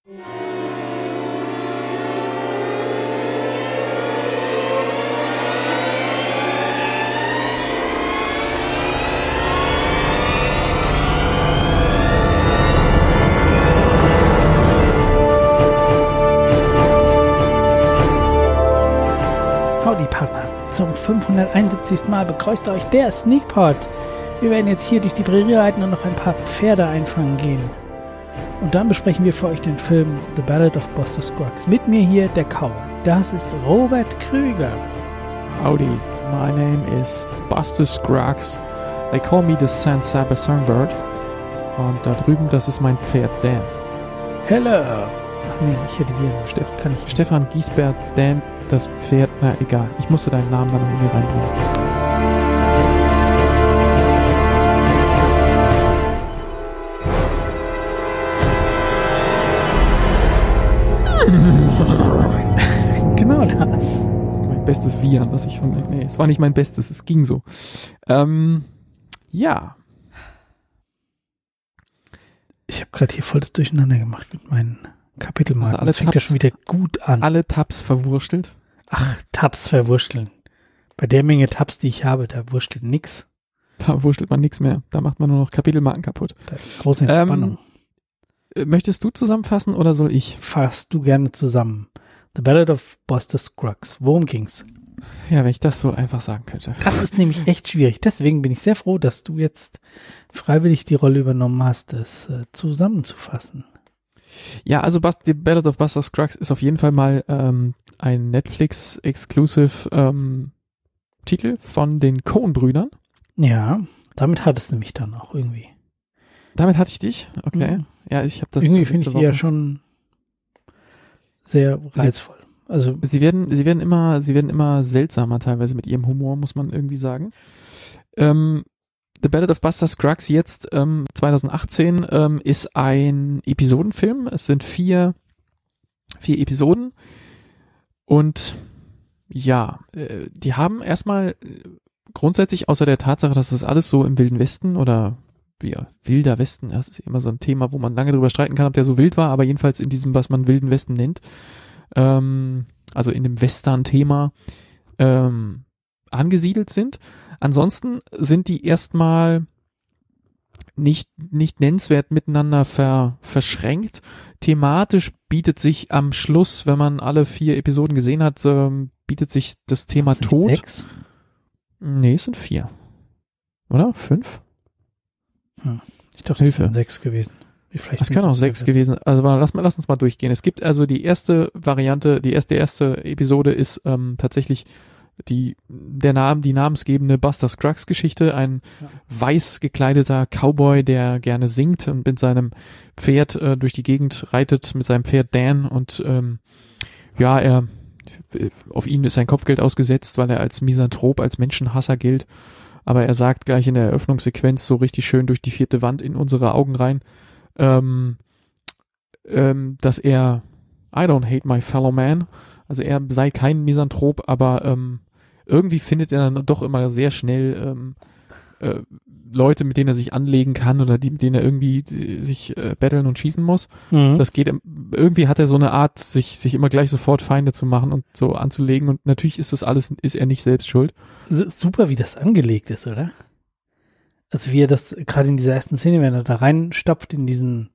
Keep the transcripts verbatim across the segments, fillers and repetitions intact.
Howdy Partner, zum fünfhunderteinundsiebzigsten Mal begrüßt euch der Sneakpot. Wir werden jetzt hier durch die Prärie reiten und noch ein paar Pferde einfangen gehen. Und dann besprechen wir für euch den Film The Ballad of Buster Scruggs. Mit mir hier der Cowboy. Das ist Robert Krüger. Howdy, my name is Buster Scruggs. They call me the Saint Saba Songbird. Und da drüben, das ist mein Pferd Dan. Hello. Ach nee, ich hätte dir einen Steff, kann ich. Stefan Giesbert, Dan, das Pferd, na egal. Ich musste deinen Namen dann irgendwie reinbringen. Genau das. Mein bestes Viren, was ich von... Nee, es war nicht mein bestes, es ging so. Ähm, ja. Ich habe gerade hier voll das Durcheinander gemacht mit meinen Kapitelmarken. Also alle das fängt Tabs, ja schon wieder gut an. Alle Tabs verwurstelt. Ach, Tabs verwurschteln. Bei der Menge Tabs, die ich habe, da wurstelt nix. Da wurstelt man nichts mehr. Da macht man nur noch Kapitelmarken kaputt. Da ist große Entspannung. Ähm, möchtest du zusammenfassen oder soll ich? Fass du gerne zusammen. The Ballad of Buster Scruggs. Worum ging's? Ja, wenn ich das so einfach sagen könnte. Das ist nämlich echt schwierig. Deswegen bin ich sehr froh, dass du jetzt freiwillig die Rolle übernommen hast, das äh, zusammenzufassen. Ja, also The Ballad of Buster Scruggs ist auf jeden Fall mal ähm, ein Netflix-Exclusive ähm, Titel von den Coen-Brüdern. Ja, damit hat es nämlich dann auch irgendwie. Damit hatte ich dich? Okay. Mhm. Ja, ich habe das. Irgendwie finde ich die ja schon sehr reizvoll. Also sie werden, sie werden immer, sie werden immer seltsamer teilweise mit ihrem Humor, muss man irgendwie sagen. Ähm, The Ballad of Buster Scruggs jetzt ähm, zwanzig achtzehn ähm, ist ein Episodenfilm. Es sind vier, vier Episoden und ja, äh, die haben erstmal grundsätzlich außer der Tatsache, dass das alles so im Wilden Westen oder ja, Wilder Westen, das ist immer so ein Thema, wo man lange drüber streiten kann, ob der so wild war, aber jedenfalls in diesem, was man Wilden Westen nennt, ähm, also in dem Western-Thema ähm, angesiedelt sind. Ansonsten sind die erstmal nicht, nicht nennenswert miteinander ver, verschränkt. Thematisch bietet sich am Schluss, wenn man alle vier Episoden gesehen hat, ähm, bietet sich das Thema Was, nicht Tod. Sechs? Nee, es sind vier. Oder? Fünf? Hm. Ich dachte, es wären sechs gewesen. Wie vielleicht das kann auch sechs Hilfe. gewesen. Also lass, mal, lass uns mal durchgehen. Es gibt also die erste Variante, die erste erste Episode ist ähm, tatsächlich die der Name, die namensgebende Buster Scruggs Geschichte. Ein ja. weiß gekleideter Cowboy, der gerne singt und mit seinem Pferd äh, durch die Gegend reitet, mit seinem Pferd Dan und ähm, ja, er auf ihn ist sein Kopfgeld ausgesetzt, weil er als Misanthrop, als Menschenhasser gilt. Aber er sagt gleich in der Eröffnungssequenz so richtig schön durch die vierte Wand in unsere Augen rein, ähm, ähm, dass er I don't hate my fellow man, also er sei kein Misanthrop, aber ähm, irgendwie findet er dann doch immer sehr schnell ähm, äh, Leute, mit denen er sich anlegen kann oder die, mit denen er irgendwie die, sich äh, battlen und schießen muss. Mhm. Das geht, irgendwie hat er so eine Art, sich sich immer gleich sofort Feinde zu machen und so anzulegen und natürlich ist das alles, ist er nicht selbst schuld. Super, wie das angelegt ist, oder? Also wie er das gerade in dieser ersten Szene, wenn er da reinstapft in diesen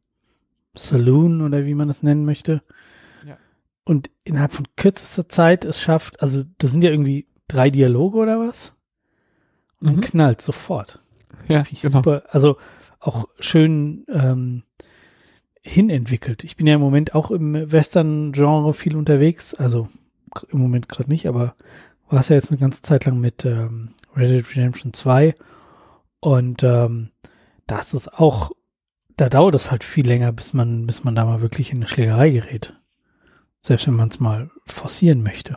Saloon oder wie man das nennen möchte ja. und innerhalb von kürzester Zeit es schafft, also das sind ja irgendwie drei Dialoge oder was? Und dann mhm. knallt sofort. Ja, genau. Super, also auch schön ähm, hinentwickelt. Ich bin ja im Moment auch im Western-Genre viel unterwegs, also im Moment gerade nicht, aber war es ja jetzt eine ganze Zeit lang mit ähm, Red Dead Redemption zwei und ähm, da ist es auch, da dauert es halt viel länger, bis man, bis man da mal wirklich in eine Schlägerei gerät. Selbst wenn man es mal forcieren möchte.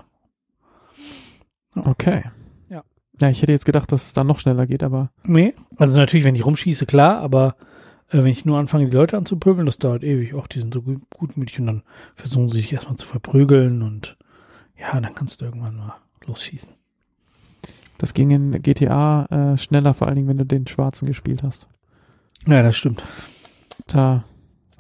Ja. Okay. Ja. Ja, ich hätte jetzt gedacht, dass es da noch schneller geht, aber. Nee, also natürlich, wenn ich rumschieße, klar, aber äh, wenn ich nur anfange, die Leute anzupöbeln, das dauert ewig. Auch die sind so gut, gutmütig und dann versuchen sie sich erstmal zu verprügeln und ja, dann kannst du irgendwann mal losschießen. Das ging in G T A äh, schneller, vor allen Dingen, wenn du den Schwarzen gespielt hast. Ja, das stimmt. Da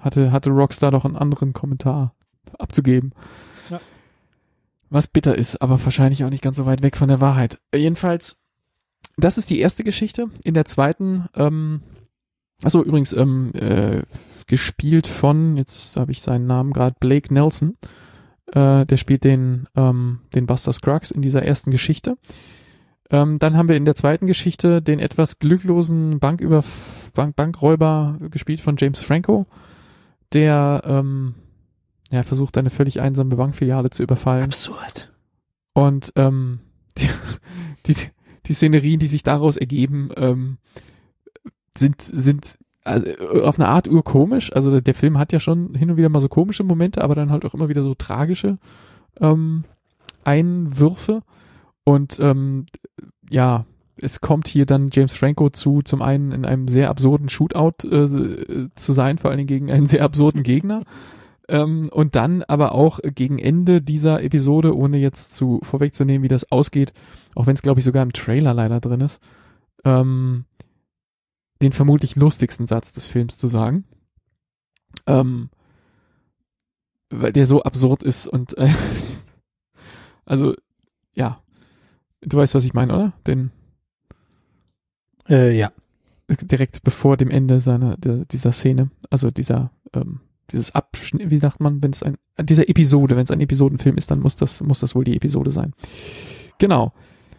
hatte, hatte Rockstar doch einen anderen Kommentar abzugeben. Ja. Was bitter ist, aber wahrscheinlich auch nicht ganz so weit weg von der Wahrheit. Jedenfalls, das ist die erste Geschichte. In der zweiten, ähm, achso, übrigens, ähm, äh, gespielt von, jetzt habe ich seinen Namen gerade, Blake Nelson. Äh, der spielt den, ähm, den Buster Scruggs in dieser ersten Geschichte. Ähm, dann haben wir in der zweiten Geschichte den etwas glücklosen Banküber Bank Bankräuber gespielt von James Franco, der ähm, ja, versucht, eine völlig einsame Bankfiliale zu überfallen. Absurd. Und ähm, die, die, die Szenerien, die sich daraus ergeben, ähm, sind, sind also auf eine Art urkomisch. Also der Film hat ja schon hin und wieder mal so komische Momente, aber dann halt auch immer wieder so tragische ähm, Einwürfe. Und ähm, ja, es kommt hier dann James Franco zu, zum einen in einem sehr absurden Shootout äh, zu sein, vor allen Dingen gegen einen sehr absurden Gegner. Ähm, und dann aber auch gegen Ende dieser Episode, ohne jetzt zu vorwegzunehmen, wie das ausgeht, auch wenn es, glaube ich, sogar im Trailer leider drin ist, ähm, den vermutlich lustigsten Satz des Films zu sagen. Ähm, weil der so absurd ist und äh, also, ja. Du weißt, was ich meine, oder? Den Äh, ja. direkt bevor dem Ende seiner der, dieser Szene, also dieser ähm, dieses Abschnitt, wie sagt man, wenn es ein dieser Episode, wenn es ein Episodenfilm ist, dann muss das muss das wohl die Episode sein. Genau.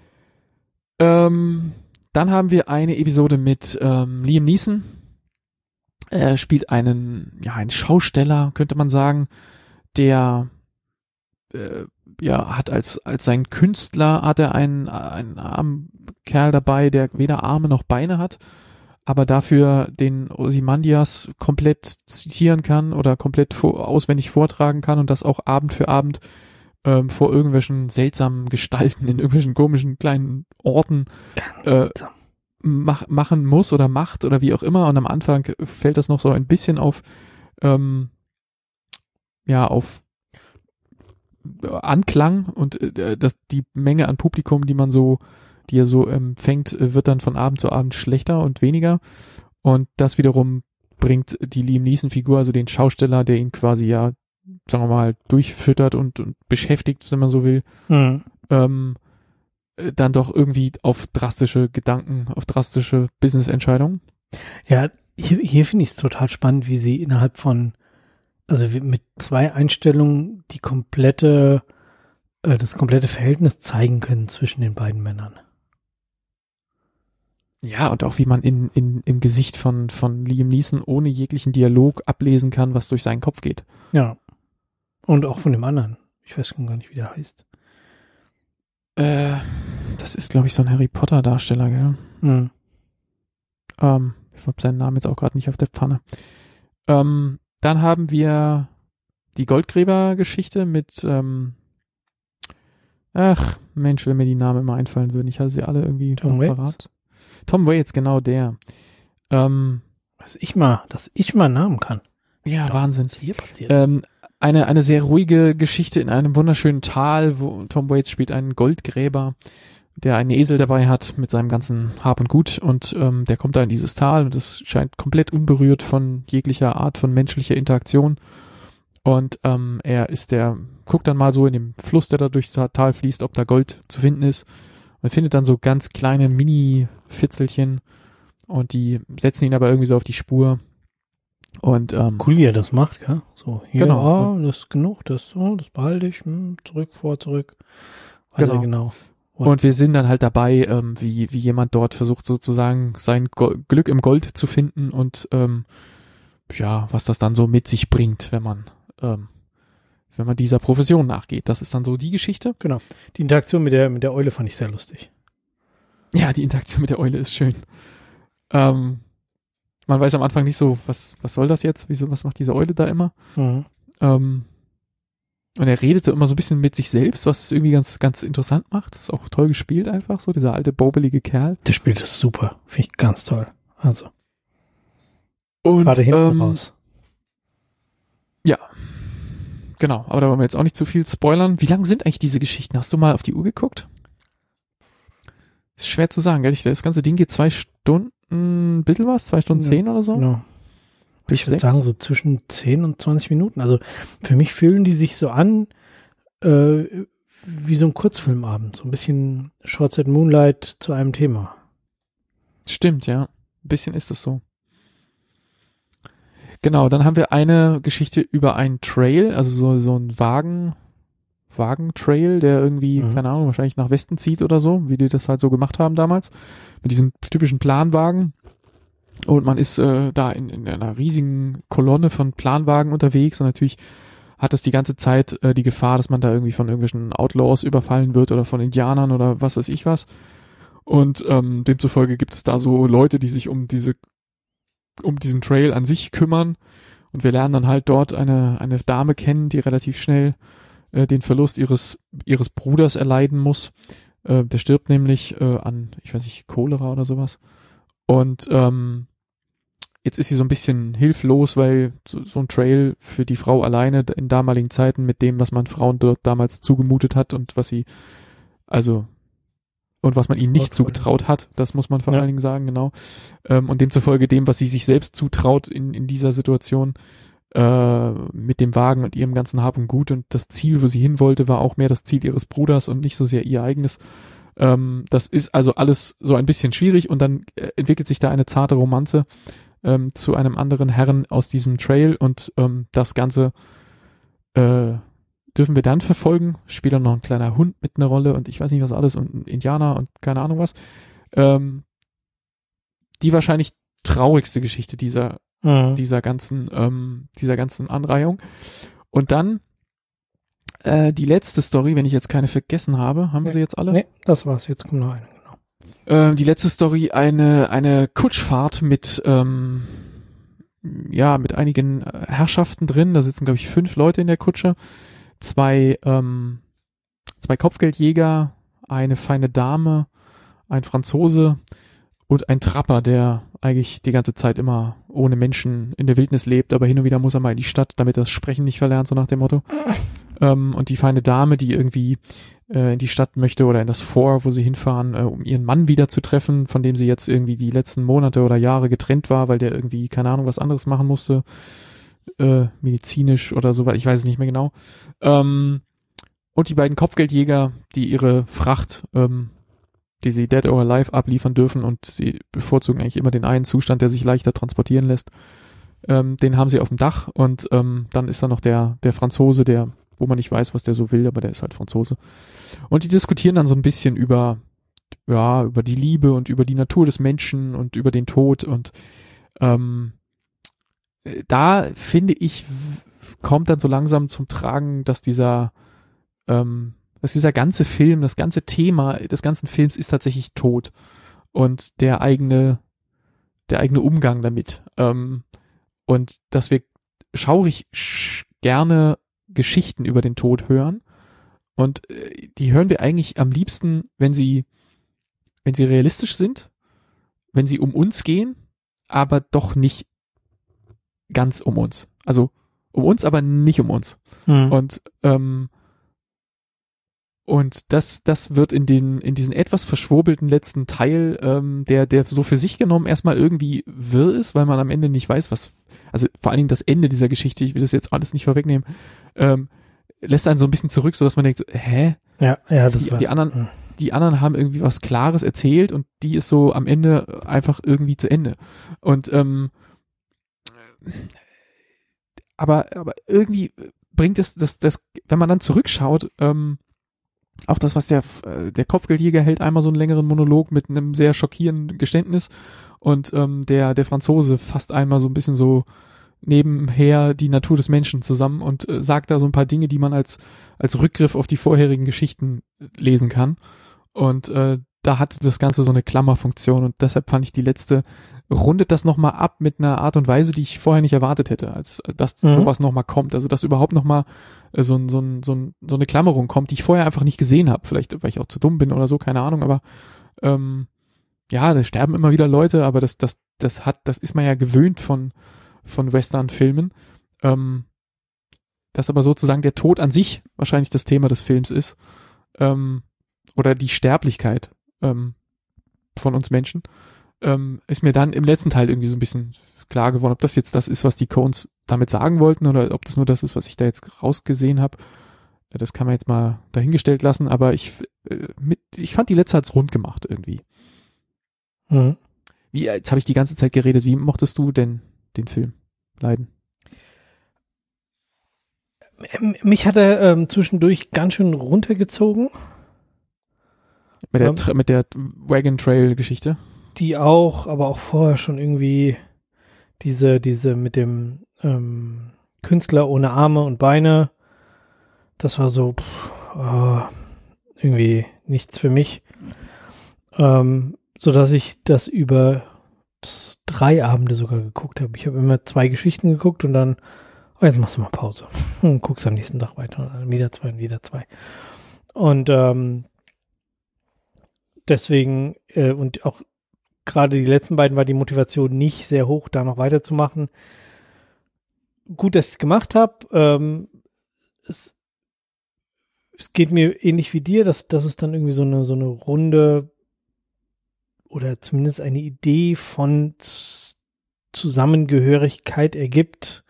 Ähm, dann haben wir eine Episode mit ähm, Liam Neeson. Er spielt einen ja einen Schausteller, könnte man sagen, der äh, ja, hat als, als sein Künstler hat er einen, einen armen Kerl dabei, der weder Arme noch Beine hat, aber dafür den Ozymandias komplett zitieren kann oder komplett vor, auswendig vortragen kann und das auch Abend für Abend ähm, vor irgendwelchen seltsamen Gestalten in irgendwelchen komischen kleinen Orten äh, mach, machen muss oder macht oder wie auch immer. Und am Anfang fällt das noch so ein bisschen auf ähm, ja, auf Anklang und äh, das, die Menge an Publikum, die man so, die er so empfängt, wird dann von Abend zu Abend schlechter und weniger. Und das wiederum bringt die Liam Neeson-Figur, also den Schausteller, der ihn quasi ja, sagen wir mal, durchfüttert und, und beschäftigt, wenn man so will, Mhm. ähm, dann doch irgendwie auf drastische Gedanken, auf drastische Business-Entscheidungen. Ja, hier, hier finde ich es total spannend, wie sie innerhalb von also mit zwei Einstellungen die komplette, äh, das komplette Verhältnis zeigen können zwischen den beiden Männern. Ja, und auch wie man in, in, im Gesicht von, von Liam Neeson ohne jeglichen Dialog ablesen kann, was durch seinen Kopf geht. Ja. Und auch von dem anderen. Ich weiß schon gar nicht, wie der heißt. Äh, das ist, glaube ich, so ein Harry Potter Darsteller, gell? Mhm. Ähm, ich habe seinen Namen jetzt auch gerade nicht auf der Pfanne. Ähm, Dann haben wir die Goldgräber-Geschichte mit, ähm, ach Mensch, wenn mir die Namen immer einfallen würden. Ich hatte sie alle irgendwie Tom Waits? parat. Tom Waits, genau der. Ähm, Dass ich mal, dass ich mal Namen kann. ja, Doch, Wahnsinn. was hier passiert. Ähm, eine, eine sehr ruhige Geschichte in einem wunderschönen Tal, wo Tom Waits spielt einen Goldgräber, der einen Esel dabei hat mit seinem ganzen Hab und Gut und ähm, der kommt da in dieses Tal und es scheint komplett unberührt von jeglicher Art von menschlicher Interaktion und ähm, er ist der, guckt dann mal so in dem Fluss, der da durchs Tal fließt, ob da Gold zu finden ist und findet dann so ganz kleine Mini-Fitzelchen und die setzen ihn aber irgendwie so auf die Spur und ähm, Cool, wie er das macht, ja. So, hier, Genau. ah, das ist genug, das so, das behalte ich, hm, zurück, vor, zurück. Weiß Genau. er genau. Und wir sind dann halt dabei, ähm, wie, wie jemand dort versucht sozusagen sein Go- Glück im Gold zu finden und ähm, ja, was das dann so mit sich bringt, wenn man ähm, wenn man dieser Profession nachgeht. Das ist dann so die Geschichte. Genau. Die Interaktion mit der, mit der Eule fand ich sehr lustig. Ja, die Interaktion mit der Eule ist schön. Ähm, man weiß am Anfang nicht so, was was soll das jetzt? Wieso, was macht diese Eule da immer? Mhm. Ähm, und er redete immer so ein bisschen mit sich selbst, was es irgendwie ganz, ganz interessant macht. Das ist auch toll gespielt einfach, so dieser alte, bobelige Kerl. Der spielt das super. Finde ich ganz toll. Also, Und, gerade hinten ähm, raus. Ja, genau. Aber da wollen wir jetzt auch nicht zu viel spoilern. Wie lang sind eigentlich diese Geschichten? Hast du mal auf die Uhr geguckt? Ist schwer zu sagen, gell? Das ganze Ding geht zwei Stunden, ein bisschen was? Zwei Stunden Ja, zehn oder so? Genau. Bis ich würde sechs? sagen, so zwischen zehn und zwanzig Minuten. Also für mich fühlen die sich so an, äh, wie so ein Kurzfilmabend. So ein bisschen Shorts at Moonlight zu einem Thema. Stimmt, ja. Ein bisschen ist es so. Genau, dann haben wir eine Geschichte über einen Trail, also so, so ein Wagen, Wagentrail, der irgendwie, Mhm. keine Ahnung, wahrscheinlich nach Westen zieht oder so, wie die das halt so gemacht haben damals. Mit diesem typischen Planwagen. Und man ist äh, da in, in einer riesigen Kolonne von Planwagen unterwegs und natürlich hat das die ganze Zeit äh, die Gefahr, dass man da irgendwie von irgendwelchen Outlaws überfallen wird oder von Indianern oder was weiß ich was. Und ähm, demzufolge gibt es da so Leute, die sich um diese um diesen Trail an sich kümmern. Und wir lernen dann halt dort eine eine Dame kennen, die relativ schnell äh, den Verlust ihres ihres Bruders erleiden muss. Äh, der stirbt nämlich äh, an, ich weiß nicht, Cholera oder sowas. Und ähm, jetzt ist sie so ein bisschen hilflos, weil so, so ein Trail für die Frau alleine in damaligen Zeiten mit dem, was man Frauen dort damals zugemutet hat und was sie, also, und was man ihnen nicht zugetraut hat, das muss man vor Ja. allen Dingen sagen, genau. Ähm, und demzufolge dem, was sie sich selbst zutraut in, in dieser Situation, äh, mit dem Wagen und ihrem ganzen Hab und Gut. Und das Ziel, wo sie hin wollte, war auch mehr das Ziel ihres Bruders und nicht so sehr ihr eigenes. Ähm, das ist also alles so ein bisschen schwierig und dann äh, entwickelt sich da eine zarte Romanze ähm, zu einem anderen Herrn aus diesem Trail und ähm, das Ganze äh, dürfen wir dann verfolgen. Spielt dann noch ein kleiner Hund mit einer Rolle und ich weiß nicht was alles und ein Indianer und keine Ahnung was. Ähm, die wahrscheinlich traurigste Geschichte dieser Mhm. dieser ganzen ähm, dieser ganzen Anreihung. Und dann äh, die letzte Story, wenn ich jetzt keine vergessen habe, haben wir Nee. sie jetzt alle? Nee, das war's. Jetzt kommt noch eine. Genau. Ähm, die letzte Story, eine eine Kutschfahrt mit ähm, ja mit einigen äh, Herrschaften drin. Da sitzen glaube ich fünf Leute in der Kutsche, zwei ähm, zwei Kopfgeldjäger, eine feine Dame, ein Franzose und ein Trapper, der eigentlich die ganze Zeit immer ohne Menschen in der Wildnis lebt, aber hin und wieder muss er mal in die Stadt, damit er das Sprechen nicht verlernt, so nach dem Motto. Ähm, und die feine Dame, die irgendwie äh, in die Stadt möchte oder in das Fort, wo sie hinfahren, äh, um ihren Mann wieder zu treffen, von dem sie jetzt irgendwie die letzten Monate oder Jahre getrennt war, weil der irgendwie, keine Ahnung, was anderes machen musste, äh, medizinisch oder so, ich weiß es nicht mehr genau. Ähm, und die beiden Kopfgeldjäger, die ihre Fracht, ähm, die sie dead or alive abliefern dürfen und sie bevorzugen eigentlich immer den einen Zustand, der sich leichter transportieren lässt. Ähm, den haben sie auf dem Dach und ähm, dann ist da noch der der Franzose, der, wo man nicht weiß, was der so will, aber der ist halt Franzose. Und die diskutieren dann so ein bisschen über, ja, über die Liebe und über die Natur des Menschen und über den Tod und ähm, da finde ich, kommt dann so langsam zum Tragen, dass dieser ähm, dass dieser ganze Film, das ganze Thema des ganzen Films ist tatsächlich Tod und der eigene, der eigene Umgang damit. Ähm, und dass wir schaurig sch- gerne Geschichten über den Tod hören und äh, die hören wir eigentlich am liebsten, wenn sie, wenn sie realistisch sind, wenn sie um uns gehen, aber doch nicht ganz um uns. Also um uns, aber nicht um uns. Mhm. Und ähm, Und das, das wird in den, in diesen etwas verschwurbelten letzten Teil, ähm, der, der so für sich genommen erstmal irgendwie wirr ist, weil man am Ende nicht weiß, was, also vor allen Dingen das Ende dieser Geschichte, ich will das jetzt alles nicht vorwegnehmen, ähm, lässt einen so ein bisschen zurück, so dass man denkt, so, hä? Ja, ja, das Die, war. die anderen, Mhm. die anderen haben irgendwie was Klares erzählt und die ist so am Ende einfach irgendwie zu Ende. Und, ähm, aber, aber irgendwie bringt es, das, das, wenn man dann zurückschaut, ähm, auch das, was der, der Kopfgeldjäger hält, einmal so einen längeren Monolog mit einem sehr schockierenden Geständnis und ähm, der, der Franzose fasst einmal so ein bisschen so nebenher die Natur des Menschen zusammen und äh, sagt da so ein paar Dinge, die man als, als Rückgriff auf die vorherigen Geschichten lesen kann. Und äh, da hatte das Ganze so eine Klammerfunktion und deshalb fand ich die letzte, rundet das nochmal ab mit einer Art und Weise, die ich vorher nicht erwartet hätte, als dass Mhm. sowas nochmal kommt. Also dass überhaupt nochmal so, ein, so, ein, so, ein, so eine Klammerung kommt, die ich vorher einfach nicht gesehen habe. Vielleicht, weil ich auch zu dumm bin oder so, keine Ahnung, aber ähm, ja, da sterben immer wieder Leute, aber das, das, das hat, das ist man ja gewöhnt von, von Western-Filmen. Ähm, dass aber sozusagen der Tod an sich wahrscheinlich das Thema des Films ist. Ähm, oder die Sterblichkeit ähm, von uns Menschen. ähm, ist mir dann im letzten Teil irgendwie so ein bisschen klar geworden, ob das jetzt das ist, was die Coens damit sagen wollten oder ob das nur das ist, was ich da jetzt rausgesehen habe. Das kann man jetzt mal dahingestellt lassen, aber ich, äh, mit, ich fand die letzte hat's rund gemacht irgendwie. Mhm. Wie, jetzt habe ich die ganze Zeit geredet, wie mochtest du denn den Film leiden? Mich hat er ähm, zwischendurch ganz schön runtergezogen. Mit der, Ja. mit der Wagon Trail Geschichte? Die auch, aber auch vorher schon irgendwie diese, diese mit dem ähm, Künstler ohne Arme und Beine. Das war so pff, oh, irgendwie nichts für mich. Ähm, so dass ich das über pss, drei Abende sogar geguckt habe. Ich habe immer zwei Geschichten geguckt und dann, oh, jetzt machst du mal Pause und guckst am nächsten Tag weiter. Und dann wieder zwei und wieder zwei. Und ähm, deswegen, äh, und auch gerade die letzten beiden war die Motivation nicht sehr hoch, da noch weiterzumachen. Gut, dass ich es gemacht habe. Ähm, es, es geht mir ähnlich wie dir, dass, dass es dann irgendwie so eine, so eine Runde oder zumindest eine Idee von Z- Zusammengehörigkeit ergibt.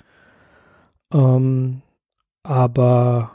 Ähm, aber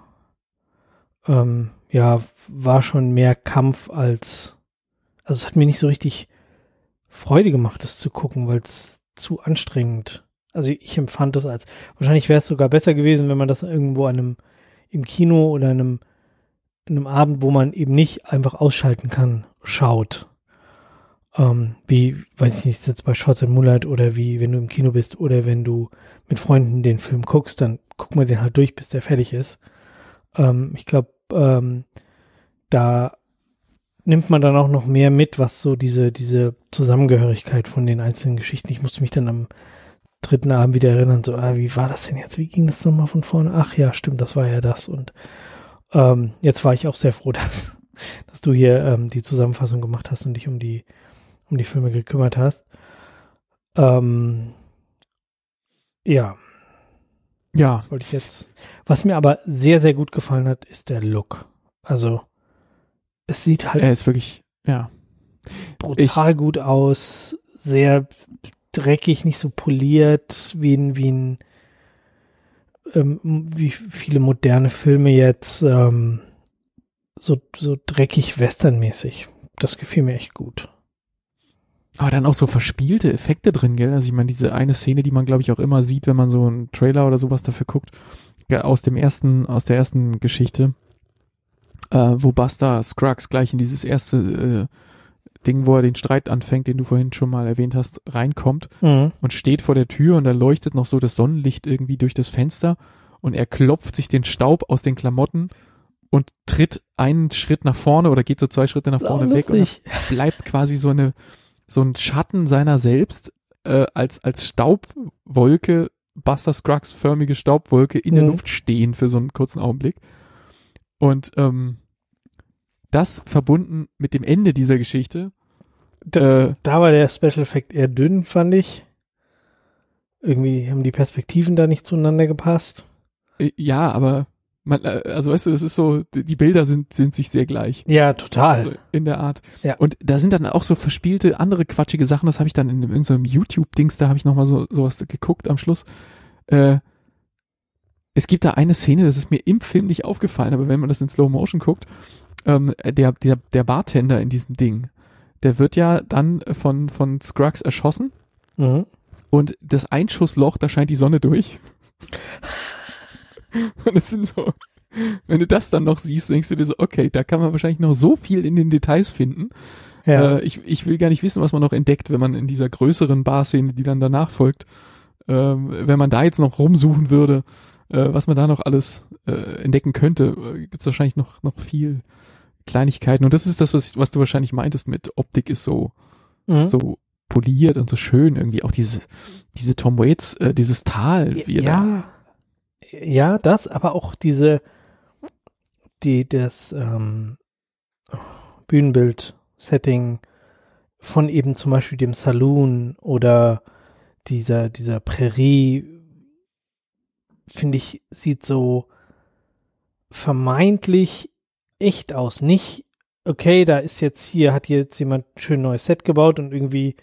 ähm, ja, war schon mehr Kampf als, also es hat mir nicht so richtig Freude gemacht, das zu gucken, weil es zu anstrengend. Also ich empfand das als, wahrscheinlich wäre es sogar besser gewesen, wenn man das irgendwo an einem, im Kino oder in einem, in einem Abend, wo man eben nicht einfach ausschalten kann, schaut. Ähm, wie, weiß ich nicht, jetzt bei Shorts and Moonlight oder wie, wenn du im Kino bist oder wenn du mit Freunden den Film guckst, dann guck mal den halt durch, bis der fertig ist. Ähm, ich glaube, ähm, da nimmt man dann auch noch mehr mit, was so diese, diese Zusammengehörigkeit von den einzelnen Geschichten. Ich musste mich dann am dritten Abend wieder erinnern, so, ah, wie war das denn jetzt? Wie ging das nochmal von vorne? Ach ja, stimmt, das war ja das. Und ähm, jetzt war ich auch sehr froh, dass, dass du hier ähm, die Zusammenfassung gemacht hast und dich um die, um die Filme gekümmert hast. Ähm, ja. Ja. Das wollte ich jetzt. Was mir aber sehr, sehr gut gefallen hat, ist der Look. Also, es sieht halt Er ist wirklich, ja. brutal ich, gut aus, sehr dreckig, nicht so poliert, wie ein, wie ein, ähm, wie viele moderne Filme jetzt, ähm, so, so dreckig westernmäßig. Das gefiel mir echt gut. Aber dann auch so verspielte Effekte drin, gell? Also ich meine, diese eine Szene, die man, glaube ich, auch immer sieht, wenn man so einen Trailer oder sowas dafür guckt, aus dem ersten, aus der ersten Geschichte, äh, wo Buster Scruggs gleich in dieses erste äh, Ding, wo er den Streit anfängt, den du vorhin schon mal erwähnt hast, reinkommt mhm. und steht vor der Tür und da leuchtet noch so das Sonnenlicht irgendwie durch das Fenster und er klopft sich den Staub aus den Klamotten und tritt einen Schritt nach vorne oder geht so zwei Schritte nach vorne weg und bleibt quasi so eine so ein Schatten seiner selbst äh, als als Staubwolke, Buster Scruggs förmige Staubwolke in mhm. der Luft stehen für so einen kurzen Augenblick. Und ähm, das verbunden mit dem Ende dieser Geschichte. Da, äh, da war der Special Effect eher dünn, fand ich. Irgendwie haben die Perspektiven da nicht zueinander gepasst. Äh, ja, aber man, also weißt du, das ist so, die Bilder sind sind sich sehr gleich. Ja, total. Also in der Art. Ja. Und da sind dann auch so verspielte andere quatschige Sachen, das habe ich dann in irgendeinem YouTube-Dings, da habe ich nochmal so sowas geguckt am Schluss. Äh, es gibt da eine Szene, das ist mir im Film nicht aufgefallen, aber wenn man das in Slow Motion guckt, ähm, der, der, der Bartender in diesem Ding, der wird ja dann von, von Scruggs erschossen mhm. und das Einschussloch, da scheint die Sonne durch. Und es sind so, wenn du das dann noch siehst, denkst du dir so, okay, da kann man wahrscheinlich noch so viel in den Details finden. Ja. Äh, ich, ich will gar nicht wissen, was man noch entdeckt, wenn man in dieser größeren Bar-Szene, die dann danach folgt, ähm, wenn man da jetzt noch rumsuchen würde, äh, was man da noch alles äh, entdecken könnte, äh, gibt es wahrscheinlich noch, noch viel Kleinigkeiten. Und das ist das, was, was du wahrscheinlich meintest mit Optik ist so, mhm. so poliert und so schön irgendwie. Auch diese, diese Tom Waits, äh, dieses Tal. Wie ja. Da Ja, das, aber auch diese, die, das ähm, Bühnenbild-Setting von eben zum Beispiel dem Saloon oder dieser, dieser Prärie, finde ich, sieht so vermeintlich echt aus. Nicht, okay, da ist jetzt hier, hat jetzt jemand ein schön neues Set gebaut und irgendwie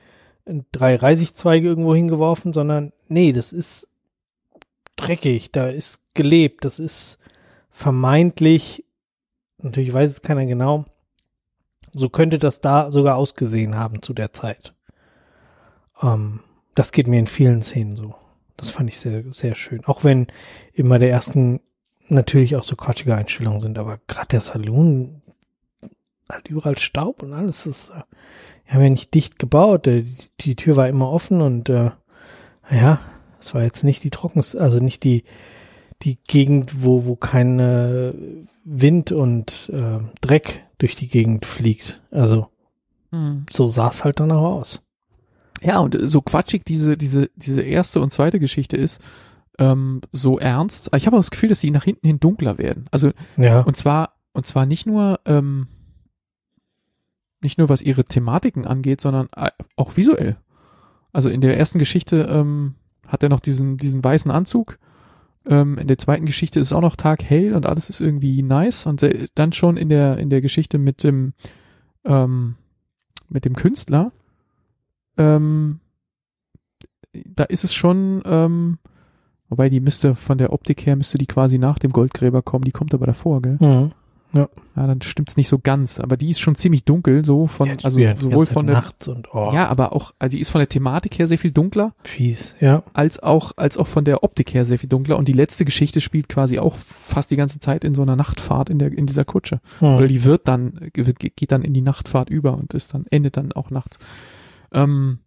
drei Reisigzweige irgendwo hingeworfen, sondern nee, das ist dreckig, da ist gelebt, das ist vermeintlich, natürlich weiß es keiner genau, so könnte das da sogar ausgesehen haben zu der Zeit. Ähm, das geht mir in vielen Szenen so. Das fand ich sehr, sehr schön. Auch wenn immer der ersten natürlich auch so quatschige Einstellungen sind, aber gerade der Saloon halt überall Staub und alles ist, äh, wir haben ja nicht dicht gebaut, die, die Tür war immer offen und äh, naja, es war jetzt nicht die trockenste, also nicht die die Gegend, wo wo kein äh, Wind und äh, Dreck durch die Gegend fliegt. Also hm. so sah es halt dann auch aus. Ja, und so quatschig diese diese diese erste und zweite Geschichte ist, ähm, so ernst. Ich habe auch das Gefühl, dass sie nach hinten hin dunkler werden. Also ja. und zwar und zwar nicht nur ähm, nicht nur was ihre Thematiken angeht, sondern auch visuell. Also in der ersten Geschichte ähm, hat er noch diesen diesen weißen Anzug. Ähm, in der zweiten Geschichte ist es auch noch taghell und alles ist irgendwie nice. Und se- dann schon in der in der Geschichte mit dem ähm, mit dem Künstler, ähm, da ist es schon, ähm, wobei die müsste von der Optik her müsste die quasi nach dem Goldgräber kommen. Die kommt aber davor, gell? Mhm. Ja. Ja, dann stimmt's nicht so ganz, aber die ist schon ziemlich dunkel, so von, ja, also sowohl von der, Nachts und, oh. ja, aber auch, also die ist von der Thematik her sehr viel dunkler. Fies, ja. Als auch, als auch von der Optik her sehr viel dunkler. Und die letzte Geschichte spielt quasi auch fast die ganze Zeit in so einer Nachtfahrt in der, in dieser Kutsche. Hm. Oder die wird dann, geht dann in die Nachtfahrt über und ist dann, endet dann auch nachts. Ähm,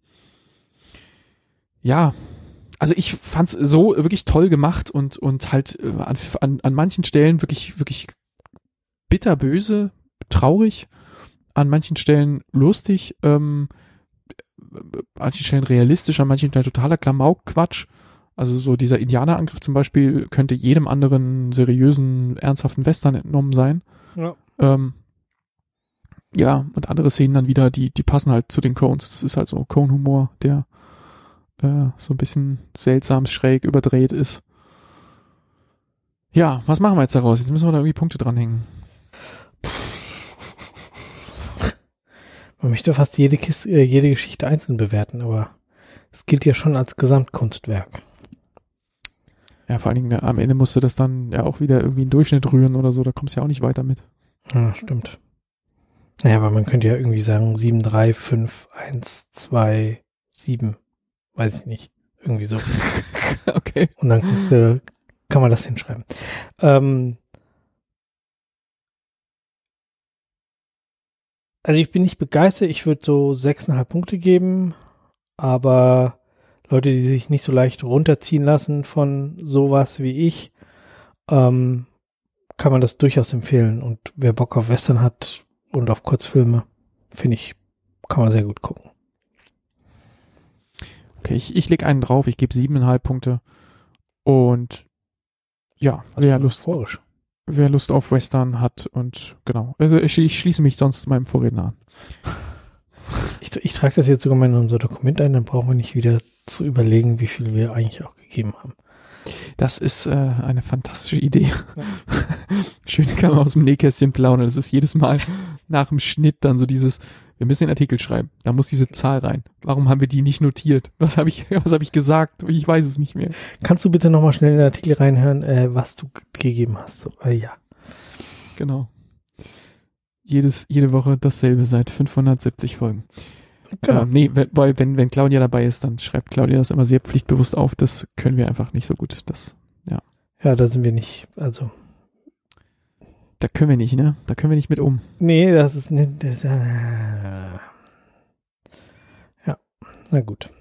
ja. Also ich fand's so wirklich toll gemacht und, und halt an, an, an manchen Stellen wirklich, wirklich bitterböse, traurig, an manchen Stellen lustig, ähm, an manchen Stellen realistisch, an manchen Stellen totaler Klamauk-Quatsch. Also so dieser Indianerangriff zum Beispiel könnte jedem anderen seriösen, ernsthaften Western entnommen sein. Ja. Ähm, ja, und andere Szenen dann wieder, die, die passen halt zu den Coens. Das ist halt so Coen-Humor, der äh, so ein bisschen seltsam, schräg, überdreht ist. Ja, was machen wir jetzt daraus? Jetzt müssen wir da irgendwie Punkte dranhängen. Man möchte fast jede Kiste, jede Geschichte einzeln bewerten, aber es gilt ja schon als Gesamtkunstwerk. Ja, vor allen Dingen am Ende musst du das dann ja auch wieder irgendwie in Durchschnitt rühren oder so, da kommst du ja auch nicht weiter mit. Ja, stimmt. Naja, aber man könnte ja irgendwie sagen sieben, drei, fünf, eins, zwei, sieben. Weiß ich nicht. Irgendwie so. Okay. Und dann kannst du, kann man das hinschreiben. Ähm, Also ich bin nicht begeistert, ich würde so sechseinhalb Punkte geben, aber Leute, die sich nicht so leicht runterziehen lassen von sowas wie ich, ähm, kann man das durchaus empfehlen. Und wer Bock auf Western hat und auf Kurzfilme, finde ich, kann man sehr gut gucken. Okay, ich, ich leg einen drauf, ich gebe siebeneinhalb Punkte und ja, wer Lust, wer Lust auf Western hat und genau, also ich, ich schließe mich sonst meinem Vorredner an. Ich, ich trage das jetzt sogar mal in unser Dokument ein, dann brauchen wir nicht wieder zu überlegen, wie viel wir eigentlich auch gegeben haben. Das ist äh, eine fantastische Idee. Ja. Schön kann man aus dem Nähkästchen plaudern. Das ist jedes Mal nach dem Schnitt dann so dieses, wir müssen den Artikel schreiben. Da muss diese Zahl rein. Warum haben wir die nicht notiert? Was habe ich, was habe ich gesagt? Ich weiß es nicht mehr. Kannst du bitte nochmal schnell in den Artikel reinhören, äh, was du g- gegeben hast? So, äh, ja. Genau. Jedes, jede Woche dasselbe seit fünfhundertsiebzig Folgen. Genau. Ähm, nee, weil wenn, wenn Claudia dabei ist, dann schreibt Claudia das immer sehr pflichtbewusst auf. Das können wir einfach nicht so gut. Das, ja. Ja, da sind wir nicht, also. Da können wir nicht, ne? Da können wir nicht mit um. Nee, das ist nicht, das, äh, ja, na gut.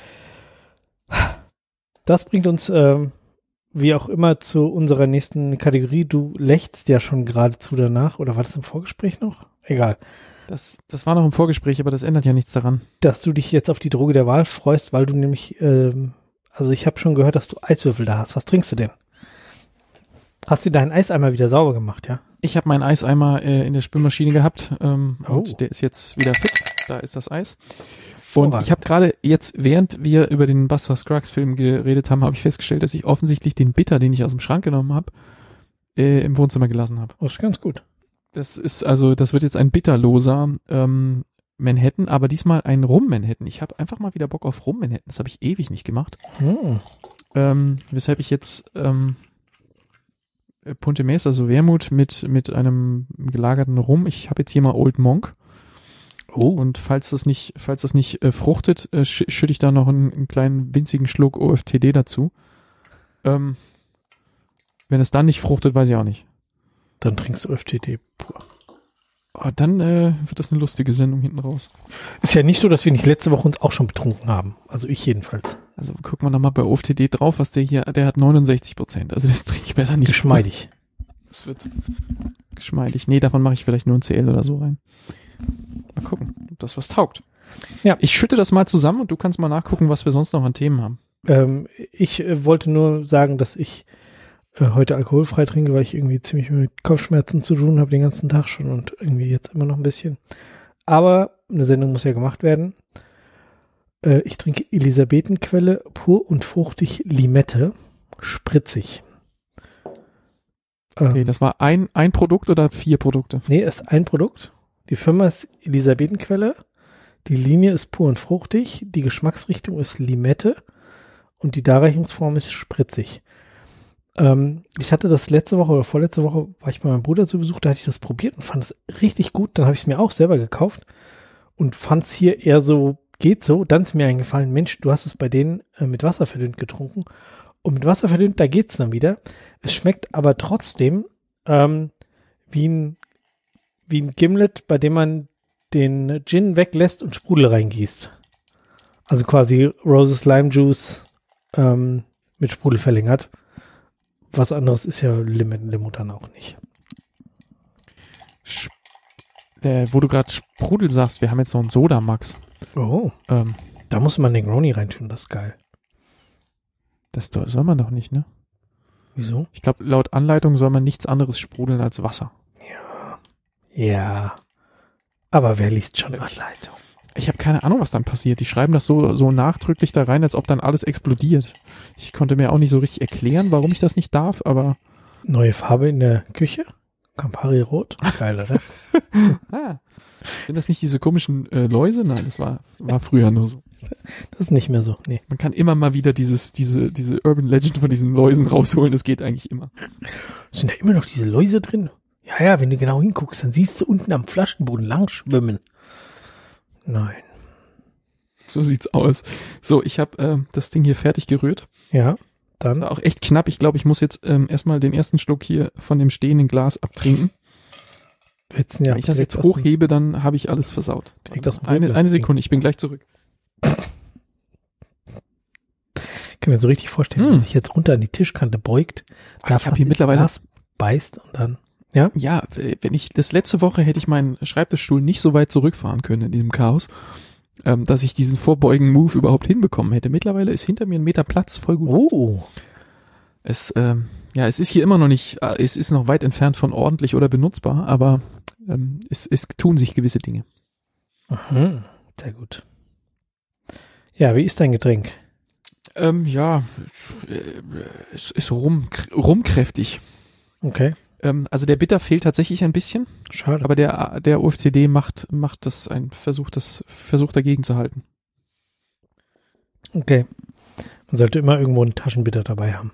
Das bringt uns, ähm, wie auch immer, zu unserer nächsten Kategorie. Du lächzt ja schon geradezu danach, oder war das im Vorgespräch noch? Egal. Das, das war noch im Vorgespräch, aber das ändert ja nichts daran. Dass du dich jetzt auf die Droge der Wahl freust, weil du nämlich, ähm, also ich habe schon gehört, dass du Eiswürfel da hast. Was trinkst du denn? Hast du deinen Eiseimer wieder sauber gemacht, ja? Ich habe meinen Eiseimer äh, in der Spülmaschine gehabt ähm, Oh. und der ist jetzt wieder fit. Da ist das Eis. Und ich habe gerade jetzt, während wir über den Buster Scruggs-Film geredet haben, habe ich festgestellt, dass ich offensichtlich den Bitter, den ich aus dem Schrank genommen habe, äh, im Wohnzimmer gelassen habe. Das ist ganz gut. Das ist also, das wird jetzt ein bitterloser, ähm, Manhattan, aber diesmal ein Rum-Manhattan. Ich habe einfach mal wieder Bock auf Rum-Manhattan. Das habe ich ewig nicht gemacht. Hm. Ähm, weshalb ich jetzt ähm, Punta Mesa, also Wermut mit, mit einem gelagerten Rum. Ich habe jetzt hier mal Old Monk. Oh. Und falls das nicht, falls das nicht äh, fruchtet, äh, sch- schütte ich da noch einen, einen kleinen winzigen Schluck O F T D dazu. Ähm, wenn es dann nicht fruchtet, weiß ich auch nicht. Dann trinkst du O F T D pur. Oh, dann äh, wird das eine lustige Sendung hinten raus. Ist ja nicht so, dass wir nicht letzte Woche uns auch schon betrunken haben. Also ich jedenfalls. Also gucken wir nochmal bei O F T D drauf, was der hier, der hat neunundsechzig Prozent. Also das trinke ich besser nicht. Geschmeidig. Das wird geschmeidig. Nee, davon mache ich vielleicht nur ein C L oder so rein. Mal gucken, ob das was taugt. Ja. Ich schütte das mal zusammen und du kannst mal nachgucken, was wir sonst noch an Themen haben. Ähm, ich äh, wollte nur sagen, dass ich äh, heute alkoholfrei trinke, weil ich irgendwie ziemlich mit Kopfschmerzen zu tun habe den ganzen Tag schon und irgendwie jetzt immer noch ein bisschen. Aber eine Sendung muss ja gemacht werden. Äh, ich trinke Elisabethenquelle pur und fruchtig Limette, spritzig. Okay, Ähm, das war ein, ein Produkt oder vier Produkte? nee, es ist ein Produkt. Die Firma ist Elisabethenquelle. Die Linie ist pur und fruchtig. Die Geschmacksrichtung ist Limette. Und die Darreichungsform ist spritzig. Ähm, ich hatte das letzte Woche oder vorletzte Woche, war ich bei meinem Bruder zu Besuch, da hatte ich das probiert und fand es richtig gut. Dann habe ich es mir auch selber gekauft und fand es hier eher so, geht so. Dann ist mir eingefallen, Mensch, du hast es bei denen äh, mit Wasser verdünnt getrunken. Und mit Wasser verdünnt, da geht's dann wieder. Es schmeckt aber trotzdem ähm, wie ein wie ein Gimlet, bei dem man den Gin weglässt und Sprudel reingießt. Also quasi Roses Lime Juice ähm, mit Sprudel verlängert. Was anderes ist ja Limit-Limo dann auch nicht. Sch- äh, wo du gerade Sprudel sagst, wir haben jetzt noch einen Soda-Max. Oh, Ähm, da muss man Negroni reintun, das ist geil. das do- soll man doch nicht, ne? Wieso? Ich glaube, laut Anleitung soll man nichts anderes sprudeln als Wasser. Ja. Ja. Aber wer liest schon Anleitung? Ich habe keine Ahnung, was dann passiert. Die schreiben das so, so nachdrücklich da rein, als ob dann alles explodiert. Ich konnte mir auch nicht so richtig erklären, warum ich das nicht darf, aber Neue Farbe in der Küche? Campari Rot? Geil, oder? ah, sind das nicht diese komischen äh, Läuse? Nein, das war, war früher nur so. Das ist nicht mehr so. Nee. Man kann immer mal wieder dieses, diese, diese Urban Legend von diesen Läusen rausholen. Das geht eigentlich immer. Sind da immer noch diese Läuse drin? Ja, ja, wenn du genau hinguckst, dann siehst du unten am Flaschenboden lang schwimmen. Nein. So sieht's aus. So, ich habe äh, das Ding hier fertig gerührt. Ja, Das dann. war auch echt knapp. Ich glaube, ich muss jetzt ähm, erstmal den ersten Schluck hier von dem stehenden Glas abtrinken. Jetzt, ja, Wenn ich das direkt jetzt aus dem- hochhebe, dann habe ich alles versaut. Direkt aus dem Eine, Bierglas eine trinken. Sekunde, ich bin gleich zurück. Ich kann mir so richtig vorstellen, Hm. wenn man sich jetzt runter an die Tischkante beugt, Ah, da ich habe hier mittlerweile, Glas beißt und dann. ja, wenn ich, das letzte Woche hätte ich meinen Schreibtischstuhl nicht so weit zurückfahren können in diesem Chaos, ähm, dass ich diesen Vorbeugen-Move überhaupt hinbekommen hätte. Mittlerweile ist hinter mir ein Meter Platz, voll gut. Oh. Es, ähm, ja, es ist hier immer noch nicht, äh, es ist noch weit entfernt von ordentlich oder benutzbar, aber ähm, es, es tun sich gewisse Dinge. Mhm. Sehr gut. Ja, wie ist dein Getränk? Ähm, ja, äh, es ist rum, rumkräftig. Okay. Ähm, also der Bitter fehlt tatsächlich ein bisschen, Schade. aber der, der O F C D macht, macht das ein, versucht das, versucht dagegen zu halten. Okay. Man sollte immer irgendwo einen Taschenbitter dabei haben.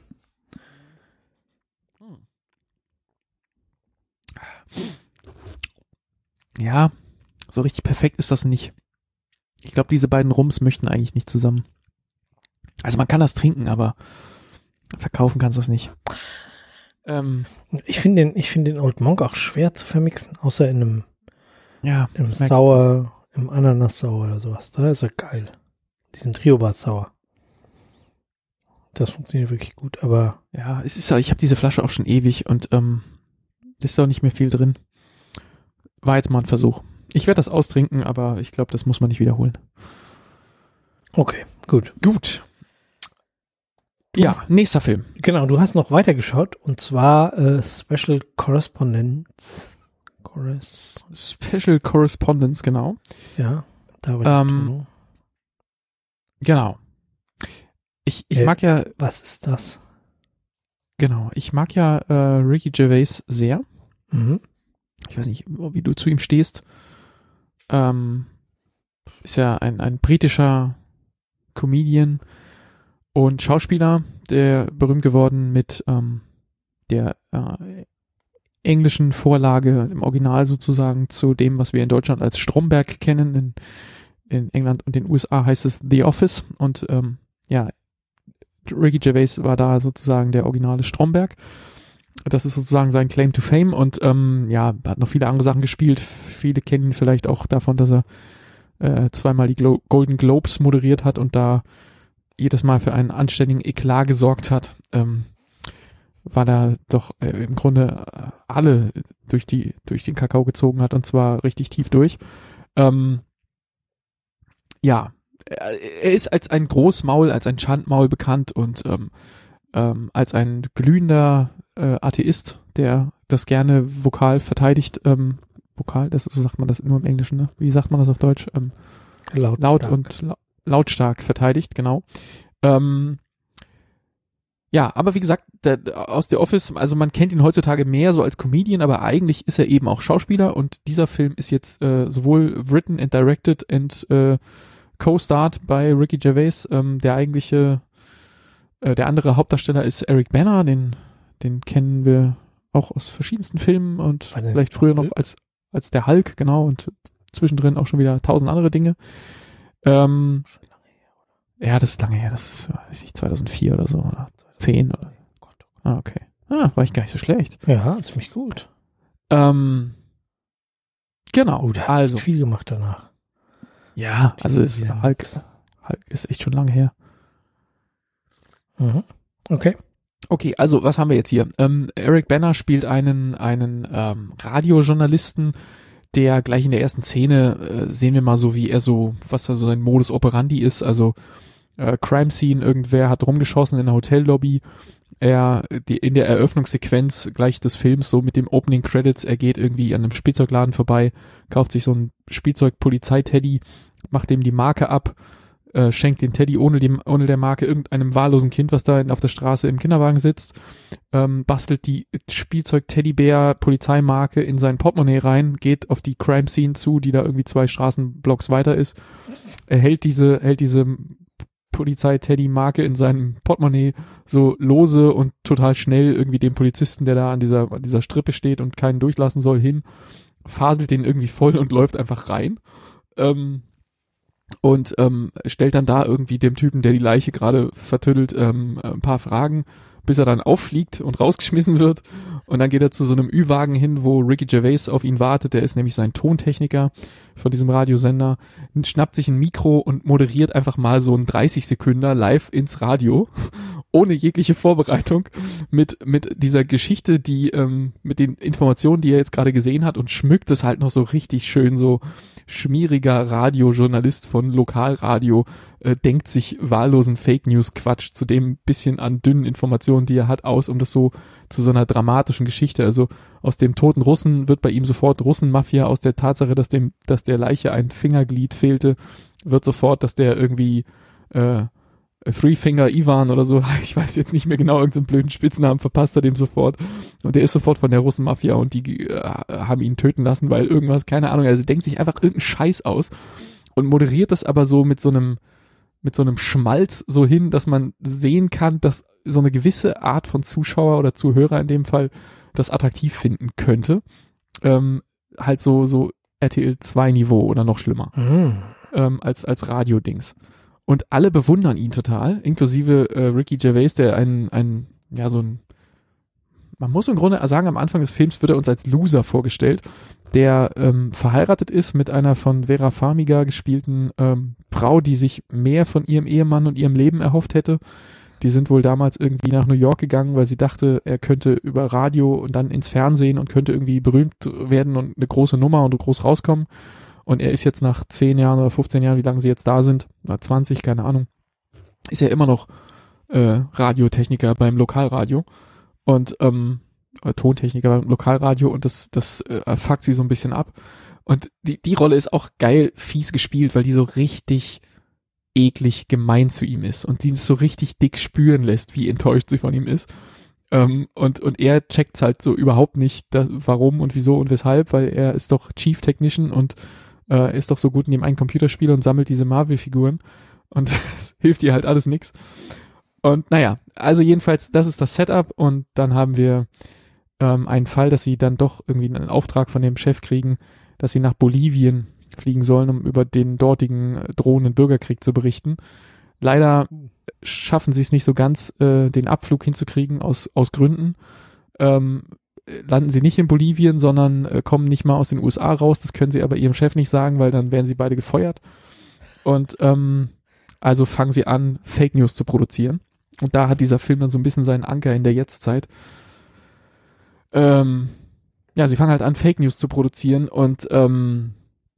Ja, so richtig perfekt ist das nicht. Ich glaube, diese beiden Rums möchten eigentlich nicht zusammen. Also man kann das trinken, aber verkaufen kannst du das nicht. Ähm, Ich finde den, ich finde den Old Monk auch schwer zu vermixen, außer in einem, ja, in einem das merk- Sauer, im Ananas-Sauer oder sowas. Da ist er geil. Diesem Trio-Bar-Sauer. Das funktioniert wirklich gut, aber ja, es ist ja, ich habe diese Flasche auch schon ewig und ähm, ist auch nicht mehr viel drin. War jetzt mal ein Versuch. Ich werde das austrinken, aber ich glaube, das muss man nicht wiederholen. okay, gut. Gut. Du Ja, hast- nächster Film. Genau, du hast noch weitergeschaut und zwar äh, Special Correspondence. Corres Special Correspondence, genau. ja, da war die Ähm, Betonung. Genau. Ich, ich Äh, mag ja, Was ist das? genau, ich mag ja äh, Ricky Gervais sehr. Mhm. Ich weiß nicht, wie du zu ihm stehst. Ähm, ist ja ein, ein britischer Comedian und Schauspieler, der berühmt geworden mit ähm, der äh, englischen Vorlage im Original sozusagen zu dem, was wir in Deutschland als Stromberg kennen. In, in England und den U S A heißt es The Office und ähm, ja, Ricky Gervais war da sozusagen der originale Stromberg. Das ist sozusagen sein Claim to Fame und ähm, ja, hat noch viele andere Sachen gespielt. Viele kennen ihn vielleicht auch davon, dass er äh, zweimal die Glo- Golden Globes moderiert hat und da jedes Mal für einen anständigen Eklat gesorgt hat. Ähm, war da doch äh, im Grunde äh, alle durch die durch den Kakao gezogen hat und zwar richtig tief durch. Ähm, ja, er ist als ein Großmaul, als ein Schandmaul bekannt und ähm, ähm, als ein glühender äh, Atheist, der das gerne vokal verteidigt. Ähm, vokal, das, so sagt man das nur im Englischen, ne? Wie sagt man das auf Deutsch? Ähm, Lautstark. Laut und la- lautstark verteidigt, genau. Ähm, ja, aber wie gesagt, der, aus The Office, also man kennt ihn heutzutage mehr so als Comedian, aber eigentlich ist er eben auch Schauspieler und dieser Film ist jetzt äh, sowohl written and directed and äh, co-starred bei Ricky Gervais. Ähm, der eigentliche, äh, der andere Hauptdarsteller ist Eric Bana, den, den kennen wir auch aus verschiedensten Filmen und vielleicht früher noch als, als der Hulk, genau, und zwischendrin auch schon wieder tausend andere Dinge. Ähm, ja, das ist lange her, das ist, weiß ich, zweitausendvier oder so, oder zehn oder. Ah, okay. Ah, war ich gar nicht so schlecht. Ja, ziemlich gut. Ähm, genau, Oh, der hat also. viel gemacht danach. Ja, Die also ist wieder- Hulk, Hulk ist echt schon lange her. Mhm. Okay. Okay, also was haben wir jetzt hier? Ähm, Eric Bana spielt einen einen ähm, Radiojournalisten, der gleich in der ersten Szene äh, sehen wir mal so, wie er so, was da so sein Modus operandi ist. Also äh, Crime Scene, irgendwer hat rumgeschossen in der Hotellobby. Er die in der Eröffnungssequenz gleich des Films so mit dem Opening Credits, er geht irgendwie an einem Spielzeugladen vorbei, kauft sich so ein Spielzeug-Polizei-Teddy, macht dem die Marke ab, äh, schenkt den Teddy ohne, die, ohne der Marke irgendeinem wahllosen Kind, was da in, auf der Straße im Kinderwagen sitzt, ähm, bastelt die Spielzeug-Teddybär-Polizeimarke in sein Portemonnaie rein, geht auf die Crime-Scene zu, die da irgendwie zwei Straßenblocks weiter ist, er hält diese, hält diese Polizei-Teddy-Marke in seinem Portemonnaie so lose und total schnell irgendwie dem Polizisten, der da an dieser, an dieser Strippe steht und keinen durchlassen soll, hin, faselt den irgendwie voll und läuft einfach rein. Ähm, und ähm, stellt dann da irgendwie dem Typen, der die Leiche gerade vertüttelt, ähm, ein paar Fragen, bis er dann auffliegt und rausgeschmissen wird. Und dann geht er zu so einem Ü-Wagen hin, wo Ricky Gervais auf ihn wartet. Der ist nämlich sein Tontechniker von diesem Radiosender. Schnappt sich ein Mikro und moderiert einfach mal so einen dreißig Sekünder live ins Radio, ohne jegliche Vorbereitung, mit mit dieser Geschichte, die ähm, mit den Informationen, die er jetzt gerade gesehen hat, und schmückt es halt noch so richtig schön so schmieriger Radiojournalist von Lokalradio äh, denkt sich wahllosen Fake-News-Quatsch zu dem bisschen an dünnen Informationen, die er hat, aus, um das so zu so einer dramatischen Geschichte, also aus dem toten Russen wird bei ihm sofort Russenmafia, aus der Tatsache, dass dem, dass der Leiche ein Fingerglied fehlte, wird sofort, dass der irgendwie äh, Three Finger Ivan oder so, ich weiß jetzt nicht mehr genau, irgendeinen blöden Spitznamen verpasst er dem sofort. Und der ist sofort von der Russenmafia und die äh, haben ihn töten lassen, weil irgendwas, keine Ahnung, also denkt sich einfach irgendeinen Scheiß aus und moderiert das aber so mit so einem, mit so einem Schmalz so hin, dass man sehen kann, dass so eine gewisse Art von Zuschauer oder Zuhörer in dem Fall das attraktiv finden könnte. Ähm, halt so, so R T L zwei Niveau oder noch schlimmer. Mhm. Ähm, als, als Radio-Dings. Und alle bewundern ihn total, inklusive äh, Ricky Gervais, der ein, ein, ja, so ein, man muss im Grunde sagen, am Anfang des Films wird er uns als Loser vorgestellt, der ähm, verheiratet ist mit einer von Vera Farmiga gespielten ähm, Frau, die sich mehr von ihrem Ehemann und ihrem Leben erhofft hätte. Die sind wohl damals irgendwie nach New York gegangen, weil sie dachte, er könnte über Radio und dann ins Fernsehen und könnte irgendwie berühmt werden und eine große Nummer und groß rauskommen. Und er ist jetzt nach zehn Jahren oder fünfzehn Jahren, wie lange sie jetzt da sind, oder zwanzig, keine Ahnung, ist er immer noch äh, Radiotechniker beim Lokalradio und ähm, Tontechniker beim Lokalradio und das das äh, fuckt sie so ein bisschen ab. Und die die Rolle ist auch geil fies gespielt, weil die so richtig eklig gemein zu ihm ist und die es so richtig dick spüren lässt, wie enttäuscht sie von ihm ist. Ähm, und, und er checkt's halt so überhaupt nicht, das, warum und wieso und weshalb, weil er ist doch Chief Technician und äh, ist doch so gut in dem einen Computerspiel und sammelt diese Marvel-Figuren und es hilft ihr halt alles nix. Und naja, also jedenfalls, das ist das Setup und dann haben wir ähm, einen Fall, dass sie dann doch irgendwie einen Auftrag von dem Chef kriegen, dass sie nach Bolivien fliegen sollen, um über den dortigen äh, drohenden Bürgerkrieg zu berichten. Leider schaffen sie es nicht so ganz, äh, den Abflug hinzukriegen aus, aus Gründen. Ähm, landen sie nicht in Bolivien, sondern äh, kommen nicht mal aus den U S A raus. Das können sie aber ihrem Chef nicht sagen, weil dann werden sie beide gefeuert. Und ähm, also fangen sie an, Fake News zu produzieren. Und da hat dieser Film dann so ein bisschen seinen Anker in der Jetztzeit. Ähm, ja, sie fangen halt an, Fake News zu produzieren und ähm,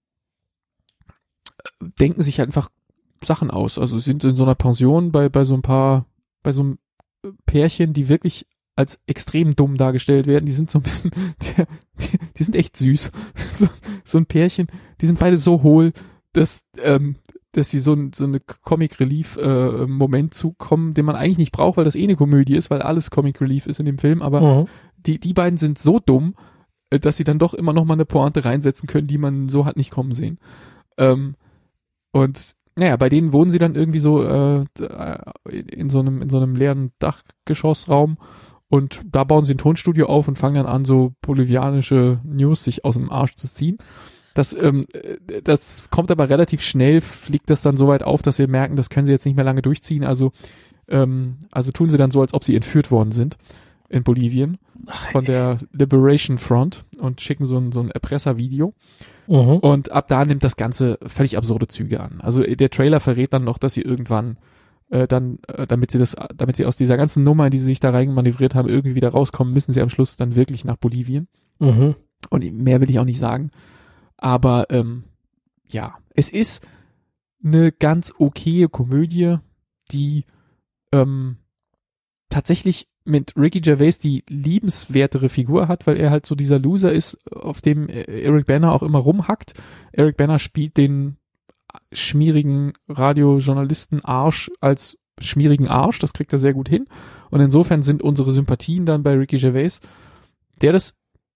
denken sich halt einfach Sachen aus. Also sind in so einer Pension bei, bei so ein paar, bei so einem Pärchen, die wirklich als extrem dumm dargestellt werden. Die sind so ein bisschen, die, die, die sind echt süß. So, so ein Pärchen, die sind beide so hohl, dass, ähm, dass sie so, ein, so eine Comic-Relief-Moment äh, zukommen, den man eigentlich nicht braucht, weil das eh eine Komödie ist, weil alles Comic-Relief ist in dem Film, aber mhm. die, die beiden sind so dumm, äh, dass sie dann doch immer noch mal eine Pointe reinsetzen können, die man so hat nicht kommen sehen. Ähm, und naja, bei denen wohnen sie dann irgendwie so äh, in so einem in so einem leeren Dachgeschossraum und da bauen sie ein Tonstudio auf und fangen dann an, so bolivianische News sich aus dem Arsch zu ziehen. Das, ähm, das kommt aber relativ schnell, fliegt das dann so weit auf, dass sie merken, das können sie jetzt nicht mehr lange durchziehen. Also, ähm, also tun sie dann so, als ob sie entführt worden sind in Bolivien von der Liberation Front und schicken so ein, so ein Erpresservideo. Mhm. Und ab da nimmt das Ganze völlig absurde Züge an. Also der Trailer verrät dann noch, dass sie irgendwann äh, dann, äh, damit sie das, damit sie aus dieser ganzen Nummer, die sie sich da reinmanövriert haben, irgendwie wieder rauskommen, müssen sie am Schluss dann wirklich nach Bolivien. Mhm. Und mehr will ich auch nicht sagen. Aber ähm, ja, es ist eine ganz okaye Komödie, die ähm, tatsächlich mit Ricky Gervais die liebenswertere Figur hat, weil er halt so dieser Loser ist, auf dem Eric Bana auch immer rumhackt. Eric Bana spielt den schmierigen Radiojournalisten Arsch als schmierigen Arsch, das kriegt er sehr gut hin. Und insofern sind unsere Sympathien dann bei Ricky Gervais, der das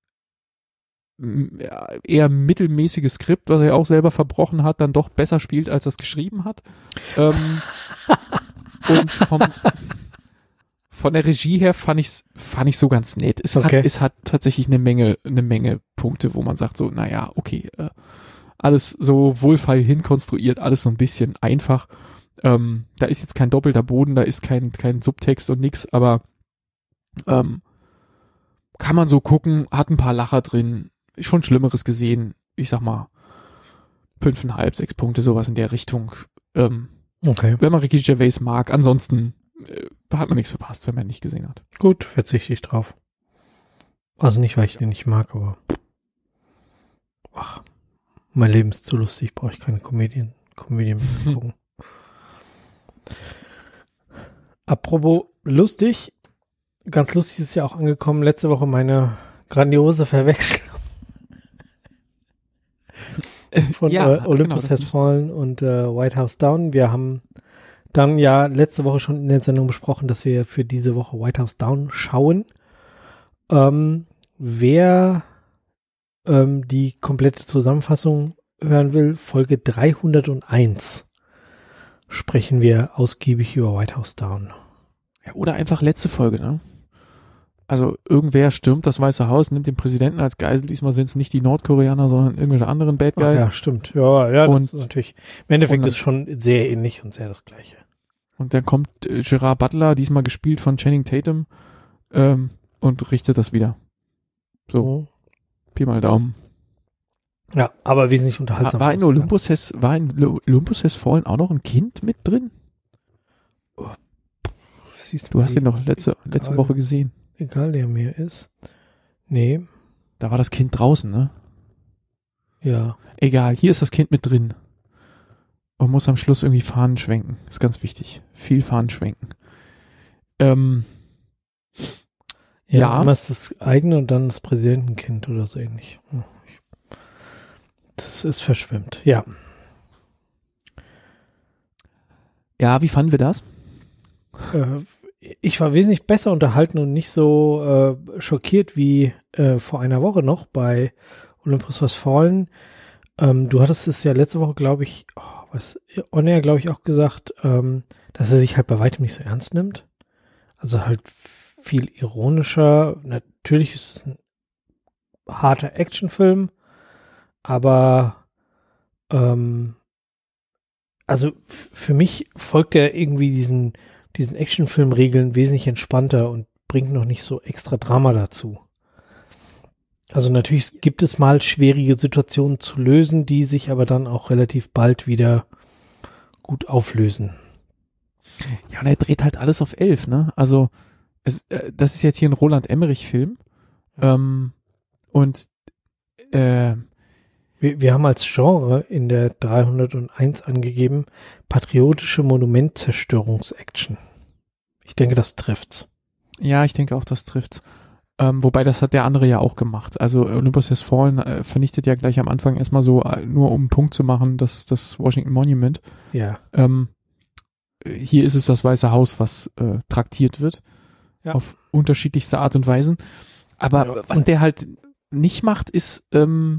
eher mittelmäßiges Skript, was er auch selber verbrochen hat, dann doch besser spielt, als er es geschrieben hat. Ähm, und vom, von der Regie her fand ich's, fand ich so ganz nett. Es okay. hat, es hat tatsächlich eine Menge, eine Menge Punkte, wo man sagt so, naja, okay, äh, alles so wohlfeil hinkonstruiert, alles so ein bisschen einfach. Ähm, da ist jetzt kein doppelter Boden, da ist kein, kein Subtext und nix, aber ähm, kann man so gucken, hat ein paar Lacher drin, schon Schlimmeres gesehen, ich sag mal fünfeinhalb, sechs Punkte, sowas in der Richtung. Ähm, okay. Wenn man Ricky Gervais mag, ansonsten äh, hat man nichts verpasst, wenn man ihn nicht gesehen hat. Gut, verzichte ich drauf. Also nicht, weil ich den nicht mag, aber ach, mein Leben ist zu lustig, brauche ich keine Komödien, Komödien mehr gucken. Apropos lustig, ganz lustig ist ja auch angekommen, letzte Woche meine grandiose Verwechslung von ja, äh, Olympus genau, Has Fallen und äh, White House Down. Wir haben dann ja letzte Woche schon in der Sendung besprochen, dass wir für diese Woche White House Down schauen. Ähm, wer ähm, die komplette Zusammenfassung hören will, Folge dreihunderteins sprechen wir ausgiebig über White House Down. Ja, oder einfach letzte Folge, ne? Also irgendwer stürmt das Weiße Haus, nimmt den Präsidenten als Geisel. Diesmal sind es nicht die Nordkoreaner, sondern irgendwelche anderen Bad Guys. Ja, stimmt. Ja, ja, das und, ist natürlich, im Endeffekt dann, ist schon sehr ähnlich und sehr das Gleiche. Und dann kommt äh, Gerard Butler, diesmal gespielt von Channing Tatum, ähm, und richtet das wieder. So, mhm. Pi mal Daumen. Ja, aber wesentlich unterhaltsam. War in Olympus Has, war in Olympus Has Fallen auch noch ein Kind mit drin? Oh. Siehst du, du hast ihn doch letzte, letzte Woche gesehen. Egal, der mir ist. Nee. Da war das Kind draußen, ne? Ja. Egal, hier ist das Kind mit drin. Und muss am Schluss irgendwie Fahnen schwenken. Ist ganz wichtig. Viel Fahnen schwenken. Ähm, ja, ja. Einmal ist das eigene und dann das Präsidentenkind oder so ähnlich. Das ist verschwimmt, ja. Ja, wie fanden wir das? Äh, ich war wesentlich besser unterhalten und nicht so äh, schockiert wie äh, vor einer Woche noch bei Olympus Has Fallen. Ähm, du hattest es ja letzte Woche, glaube ich, oh, was, On-Air, glaube ich, auch gesagt, ähm, dass er sich halt bei weitem nicht so ernst nimmt. Also halt viel ironischer. Natürlich ist es ein harter Actionfilm, aber ähm, also f- für mich folgt er irgendwie diesen, diesen Actionfilm-Regeln wesentlich entspannter und bringt noch nicht so extra Drama dazu. Also natürlich gibt es mal schwierige Situationen zu lösen, die sich aber dann auch relativ bald wieder gut auflösen. Ja, und er dreht halt alles auf elf, ne? Also, es, äh, das ist jetzt hier ein Roland Emmerich-Film. Ähm, und äh, Wir, wir haben als Genre in der dreihunderteins angegeben, patriotische Monumentzerstörungs-Action. Ich denke, das trifft's. ja, ich denke auch, das trifft's. Ähm, wobei, das hat der andere ja auch gemacht. Also Olympus Has Fallen äh, vernichtet ja gleich am Anfang erstmal so, äh, nur um einen Punkt zu machen, das, das Washington Monument. Ja. Ähm, hier ist es das Weiße Haus, was äh, traktiert wird. Ja. Auf unterschiedlichste Art und Weisen. Aber Ja. was der halt nicht macht, ist ähm,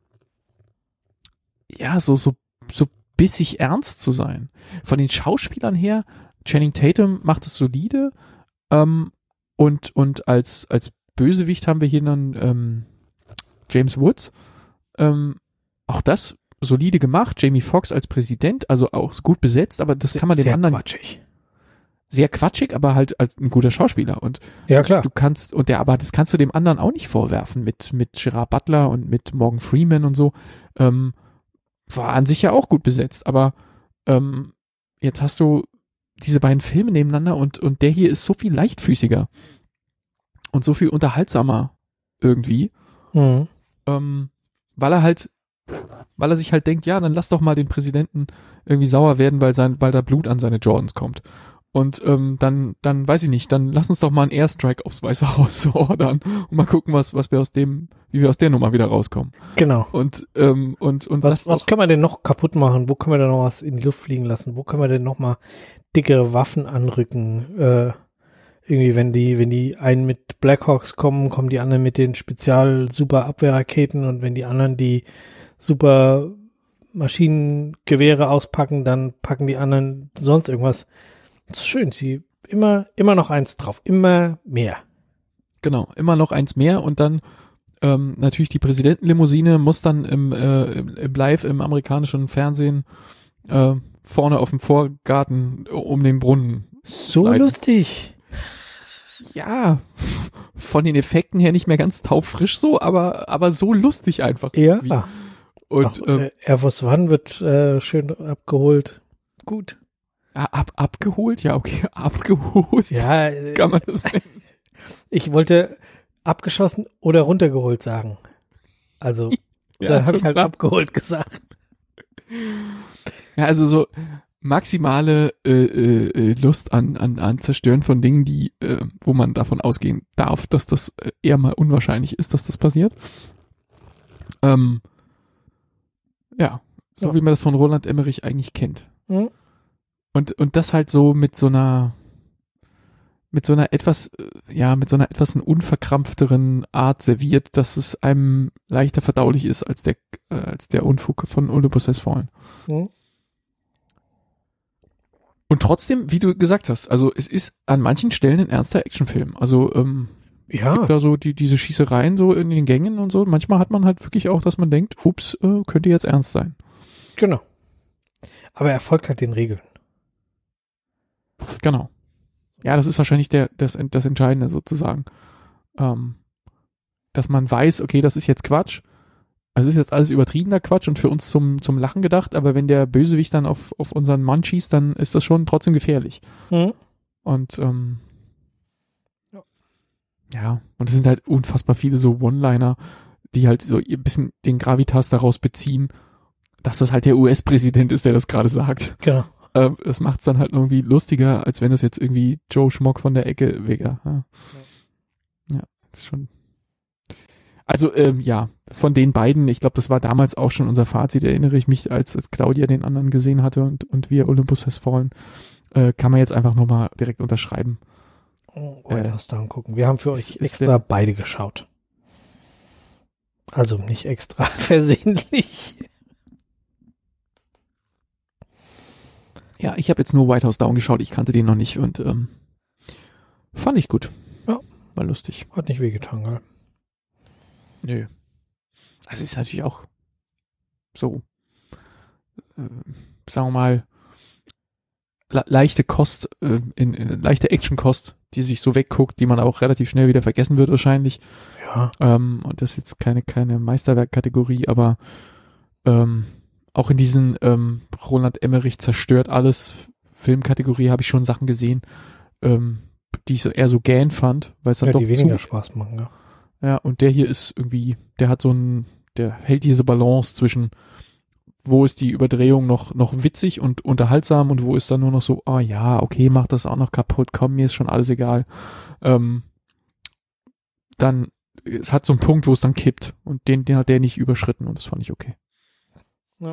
ja so, so, so bissig ernst zu sein. Von den Schauspielern her, Channing Tatum macht es solide, ähm, und, und als, als Bösewicht haben wir hier dann ähm, James Woods. Ähm, auch das solide gemacht. Jamie Foxx als Präsident, also auch gut besetzt, aber das kann man den Sehr anderen quatschig. sehr quatschig, aber halt als ein guter Schauspieler. Und Ja, klar. du kannst, und der, aber das kannst du dem anderen auch nicht vorwerfen mit, mit Gerard Butler und mit Morgan Freeman und so. Ähm, war an sich ja auch gut besetzt, aber ähm, jetzt hast du diese beiden Filme nebeneinander und, und der hier ist so viel leichtfüßiger und so viel unterhaltsamer irgendwie, Mhm. ähm, weil er halt, weil er sich halt denkt, ja, dann lass doch mal den Präsidenten irgendwie sauer werden, weil sein, weil da Blut an seine Jordans kommt. Und ähm, dann, dann weiß ich nicht, dann lass uns doch mal einen Airstrike aufs Weiße Haus ordern und mal gucken, was, was wir aus dem, wie wir aus der Nummer wieder rauskommen. Genau. Und ähm, und und Was, lass was doch, können wir denn noch kaputt machen? Wo können wir denn noch was in die Luft fliegen lassen? Wo können wir denn noch mal dickere Waffen anrücken? Äh, irgendwie, wenn die, wenn die einen mit Blackhawks kommen, kommen die anderen mit den Spezial-Super-Abwehrraketen und wenn die anderen die super Maschinengewehre auspacken, dann packen die anderen sonst irgendwas. Das ist schön, sie immer, immer noch eins drauf, immer mehr. genau, immer noch eins mehr und dann ähm, natürlich die Präsidentenlimousine muss dann im, äh, im, im Live im amerikanischen Fernsehen äh, vorne auf dem Vorgarten um den Brunnen. So sliden. lustig. Ja, von den Effekten her nicht mehr ganz taufrisch so, aber aber so lustig einfach. irgendwie. Ja. Und Auch, ähm, äh, Air Force One wird äh, schön abgeholt. Gut. ab, abgeholt? Ja, okay, abgeholt. Ja, äh, Kann man das nennen? ich wollte abgeschossen oder runtergeholt sagen. Also, Ja, dann habe schon ich halt klar. abgeholt gesagt. Ja, also so maximale äh, äh, Lust an, an, an Zerstören von Dingen, die, äh, wo man davon ausgehen darf, dass das äh, eher mal unwahrscheinlich ist, dass das passiert. Ähm, ja, so Ja. wie man das von Roland Emmerich eigentlich kennt. Hm? Und, und das halt so mit so einer, mit so einer etwas, äh, ja, mit so einer etwas unverkrampfteren Art serviert, dass es einem leichter verdaulich ist als der, äh, als der Unfug von Olympus Has Fallen. Hm? Und trotzdem, wie du gesagt hast, also es ist an manchen Stellen ein ernster Actionfilm. Also ähm, Ja, gibt da so die, diese Schießereien so in den Gängen und so. Manchmal hat man halt wirklich auch, dass man denkt, ups, äh, könnte jetzt ernst sein. genau. Aber er folgt halt den Regeln. Genau. Ja, das ist wahrscheinlich der, das, das Entscheidende sozusagen. Ähm, dass man weiß, okay, das ist jetzt Quatsch. Es ist jetzt alles übertriebener Quatsch und für uns zum, zum Lachen gedacht, aber wenn der Bösewicht dann auf, auf unseren Mann schießt, dann ist das schon trotzdem gefährlich. Hm? Und ähm, Ja. ja, und es sind halt unfassbar viele so One-Liner, die halt so ein bisschen den Gravitas daraus beziehen, dass das halt der U S-Präsident ist, der das gerade sagt. Genau. Ähm, das macht es dann halt irgendwie lustiger, als wenn es jetzt irgendwie Joe Schmock von der Ecke wäre. Ja. ja, ist schon. Also ähm, ja, von den beiden, ich glaube, das war damals auch schon unser Fazit, erinnere ich mich, als, als Claudia den anderen gesehen hatte und, und wir Olympus Has Fallen, äh, kann man jetzt einfach nochmal direkt unterschreiben. Oh, Äh, das da gucken. Wir haben für ist- euch ist extra der- beide geschaut. Also nicht extra versehentlich. Ja, ich habe jetzt nur White House Down geschaut, ich kannte den noch nicht und ähm, fand ich gut. Ja. War lustig. Hat nicht wehgetan, gell? Nö. Also ist natürlich auch so, äh, sagen wir mal, le- leichte Kost, äh, in, in leichte Action-Kost, die sich so wegguckt, die man auch relativ schnell wieder vergessen wird wahrscheinlich. Ja. Ähm, und das ist jetzt keine, keine Meisterwerk-Kategorie, aber ähm, auch in diesen ähm, Roland Emmerich zerstört alles Filmkategorie habe ich schon Sachen gesehen, ähm, die ich so eher so gähn fand, weil es dann Ja, doch die weniger zu, Spaß machen, ja. ja, und der hier ist irgendwie, der hat so ein, der hält diese Balance zwischen, wo ist die Überdrehung noch, noch witzig und unterhaltsam und wo ist dann nur noch so, ah oh ja, okay, mach das auch noch kaputt, komm, mir ist schon alles egal. Ähm, dann, es hat so einen Punkt, wo es dann kippt und den, den hat der nicht überschritten und das fand ich okay. Ja.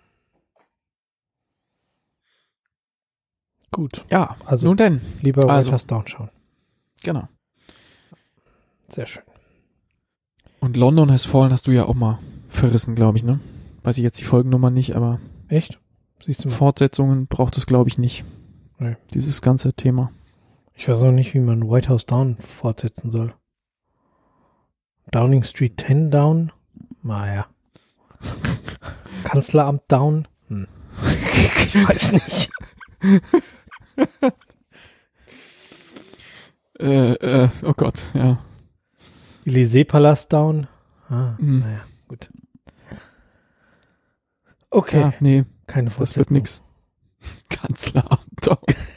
Gut. Ja, Also nun denn. lieber Also. White House Down schauen. Genau. Sehr schön. Und London Has Fallen hast du ja auch mal verrissen, glaube ich, ne? Weiß ich jetzt die Folgennummer nicht, aber Echt? Siehst du mal. Fortsetzungen braucht es, glaube ich, nicht. Nee. Dieses ganze Thema. Ich weiß auch nicht, wie man White House Down fortsetzen soll. Downing Street zehn Down? Naja. Kanzleramt Down? Hm. Ich weiß nicht. äh, äh, oh Gott, ja. Élysée-Palast Down? Ah, Mhm. naja, gut. Okay, Ja, nee, keine das wird Fortsetzung. nix. Kanzleramt, doch.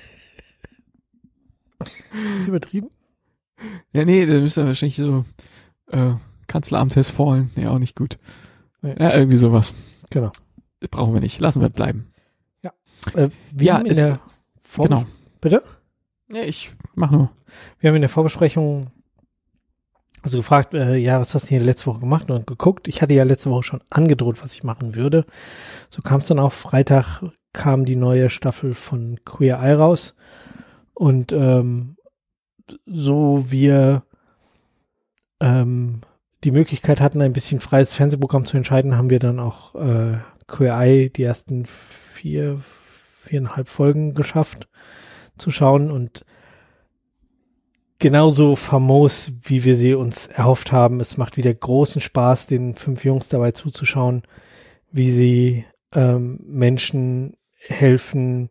Ist übertrieben? Ja, nee, da müsste wahrscheinlich so äh, Kanzleramt Has Fallen. Ja, auch nicht gut. Nee. Ja, irgendwie sowas. Genau. Das brauchen wir nicht. Lassen wir bleiben. Äh, wir Ja, haben in es- der Vorbes- Genau. Bitte? Ja, ich mach nur. Wir haben in der Vorbesprechung also gefragt, äh, ja, was hast du hier letzte Woche gemacht und geguckt. Ich hatte ja letzte Woche schon angedroht, was ich machen würde. So kam es dann auch. Freitag kam die neue Staffel von Queer Eye raus. Und ähm, so wir ähm, die Möglichkeit hatten, ein bisschen freies Fernsehprogramm zu entscheiden, haben wir dann auch äh, Queer Eye die ersten vier, viereinhalb Folgen geschafft zu schauen und genauso famos, wie wir sie uns erhofft haben. Es macht wieder großen Spaß, den fünf Jungs dabei zuzuschauen, wie sie ähm, Menschen helfen,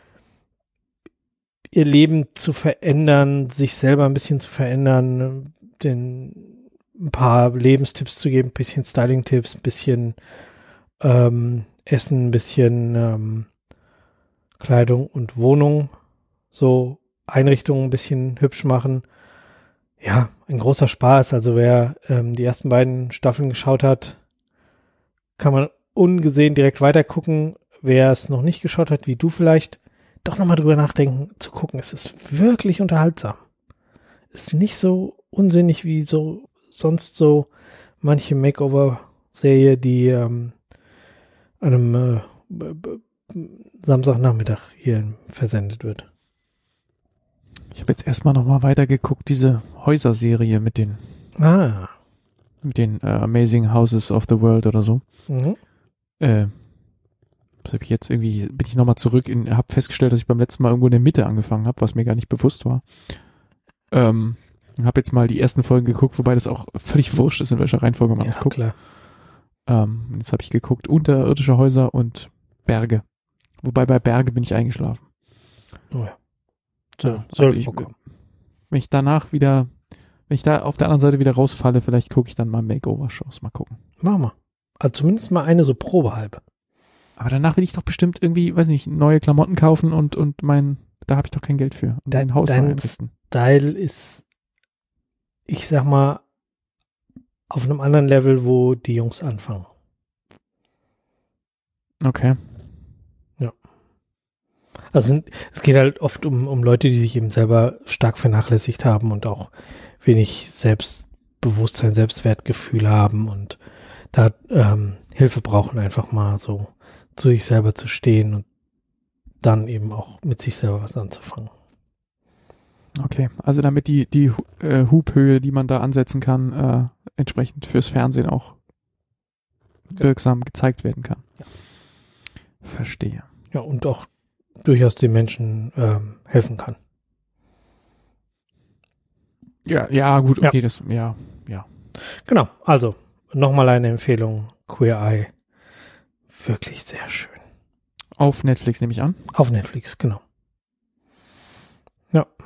ihr Leben zu verändern, sich selber ein bisschen zu verändern, den ein paar Lebenstipps zu geben, ein bisschen Styling-Tipps, ein bisschen ähm, Essen, ein bisschen ähm, Kleidung und Wohnung, so Einrichtungen ein bisschen hübsch machen. Ja, ein großer Spaß. Also wer ähm, die ersten beiden Staffeln geschaut hat, kann man ungesehen direkt weitergucken. Wer es noch nicht geschaut hat, wie du vielleicht, doch nochmal drüber nachdenken, zu gucken. Es ist wirklich unterhaltsam. Ist nicht so unsinnig wie so sonst so manche Makeover-Serie, die ähm, an einem äh, b- b- Samstagnachmittag hier versendet wird. Ich habe jetzt erstmal nochmal weitergeguckt, diese Häuser-Serie mit den, Ah. mit den äh, Amazing Houses of the World oder so. Mhm. Äh, das habe ich jetzt irgendwie, bin ich nochmal zurück in, habe festgestellt, dass ich beim letzten Mal irgendwo in der Mitte angefangen habe, was mir gar nicht bewusst war. Ähm, habe jetzt mal die ersten Folgen geguckt, wobei das auch völlig wurscht ist, in welcher Reihenfolge man Ja, das guckt. klar. Ähm, jetzt habe ich geguckt, unterirdische Häuser und Berge. Wobei bei Berge bin ich eingeschlafen. Oh ja. So, Soll, soll also ich, vorkommen. wenn ich danach wieder, wenn ich da auf der anderen Seite wieder rausfalle, vielleicht gucke ich dann mal Makeover-Shows, mal gucken. Machen wir. Also zumindest mal eine so Probehalbe. Aber danach will ich doch bestimmt irgendwie, weiß nicht, neue Klamotten kaufen und, und mein, da habe ich doch kein Geld für. Und Dein- mein Haus neu dein einrichten. Style ist, ich sag mal, auf einem anderen Level, wo die Jungs anfangen. Okay. Also es geht halt oft um, um Leute, die sich eben selber stark vernachlässigt haben und auch wenig Selbstbewusstsein, Selbstwertgefühl haben und da ähm, Hilfe brauchen, einfach mal so zu sich selber zu stehen und dann eben auch mit sich selber was anzufangen. Okay. Also damit die, die äh, Hubhöhe, die man da ansetzen kann, äh, entsprechend fürs Fernsehen auch wirksam gezeigt werden kann. Ja. Verstehe. Ja, und auch durchaus den Menschen ähm, helfen kann. Ja, ja, gut, okay, Ja. das, ja, ja. Genau, also nochmal eine Empfehlung, Queer Eye. Wirklich sehr schön. Auf Netflix nehme ich an. Auf Netflix, genau. Ja.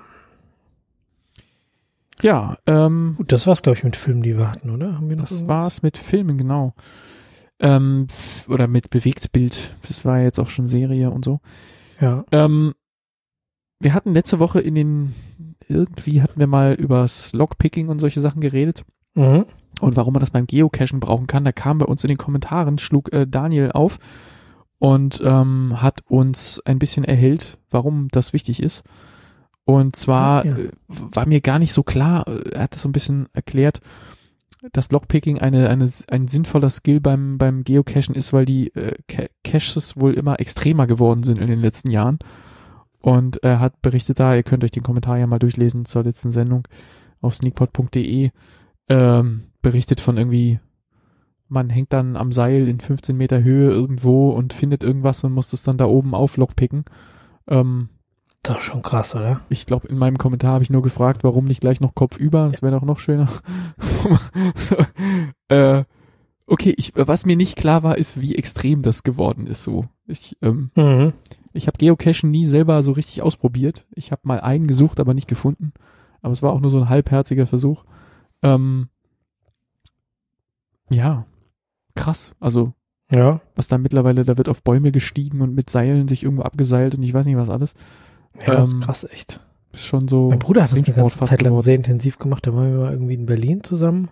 Ja, ähm, Gut, das war's, glaube ich, mit Filmen, die wir hatten, oder? Haben wir noch das irgendwas? war's mit Filmen, genau. Ähm, oder mit Bewegtbild. Das war jetzt auch schon Serie und so. Ja. Ähm, wir hatten letzte Woche in den, irgendwie hatten wir mal übers Lockpicking und solche Sachen geredet. Mhm. Und warum man das beim Geocachen brauchen kann. Da kam bei uns in den Kommentaren, schlug äh, Daniel auf und ähm, hat uns ein bisschen erhellt, warum das wichtig ist. Und zwar Ja. äh, war mir gar nicht so klar, äh, er hat das so ein bisschen erklärt, dass Lockpicking eine, eine, ein sinnvoller Skill beim, beim Geocachen ist, weil die äh, Ca- Caches wohl immer extremer geworden sind in den letzten Jahren. Und er hat berichtet da, ihr könnt euch den Kommentar ja mal durchlesen zur letzten Sendung auf sneakpot punkt de, ähm, berichtet von irgendwie, man hängt dann am Seil in fünfzehn Meter Höhe irgendwo und findet irgendwas und muss das dann da oben auf Lockpicken. Ähm, Das ist schon krass, oder? Ich glaube, in meinem Kommentar habe ich nur gefragt, warum nicht gleich noch kopfüber? Das wäre doch noch schöner. äh, okay, ich, was mir nicht klar war, ist, wie extrem das geworden ist. So, ich, ähm, Mhm. ich habe Geocachen nie selber so richtig ausprobiert. Ich habe mal einen gesucht, aber nicht gefunden. Aber es war auch nur so ein halbherziger Versuch. Ähm, ja, krass. Also Ja. was da mittlerweile, da wird auf Bäume gestiegen und mit Seilen sich irgendwo abgeseilt und ich weiß nicht was alles. Ja, das Ähm, ist krass, echt. Ist schon so. Mein Bruder hat das eine Ringsport ganze fast Zeit lang geworden. sehr intensiv gemacht. Da waren wir mal irgendwie in Berlin zusammen.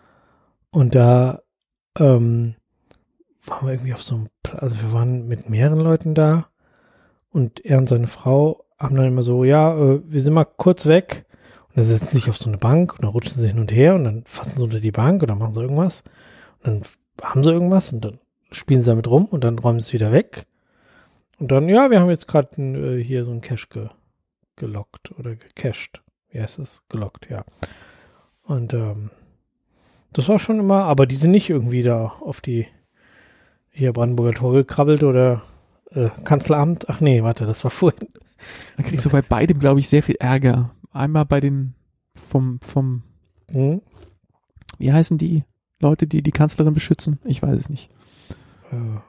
Und da ähm, waren wir irgendwie auf so einem Pla- also wir waren mit mehreren Leuten da. Und er und seine Frau haben dann immer so, ja, äh, wir sind mal kurz weg. Und dann setzen sie sich auf so eine Bank und dann rutschen sie hin und her und dann fassen sie unter die Bank oder machen sie irgendwas. Und dann haben sie irgendwas und dann spielen sie damit rum und dann räumen sie es wieder weg. Und dann, ja, wir haben jetzt gerade äh, hier so einen Cache ge gelockt oder gecached. Wie heißt es? Gelockt, ja. Und ähm, das war schon immer, aber die sind nicht irgendwie da auf die hier Brandenburger Tor gekrabbelt oder äh, Kanzleramt. Ach nee, warte, das war vorhin. Da kriegst du bei beidem, glaube ich, sehr viel Ärger. Einmal bei den vom, vom, Hm? wie heißen die Leute, die die Kanzlerin beschützen? Ich weiß es nicht. Äh,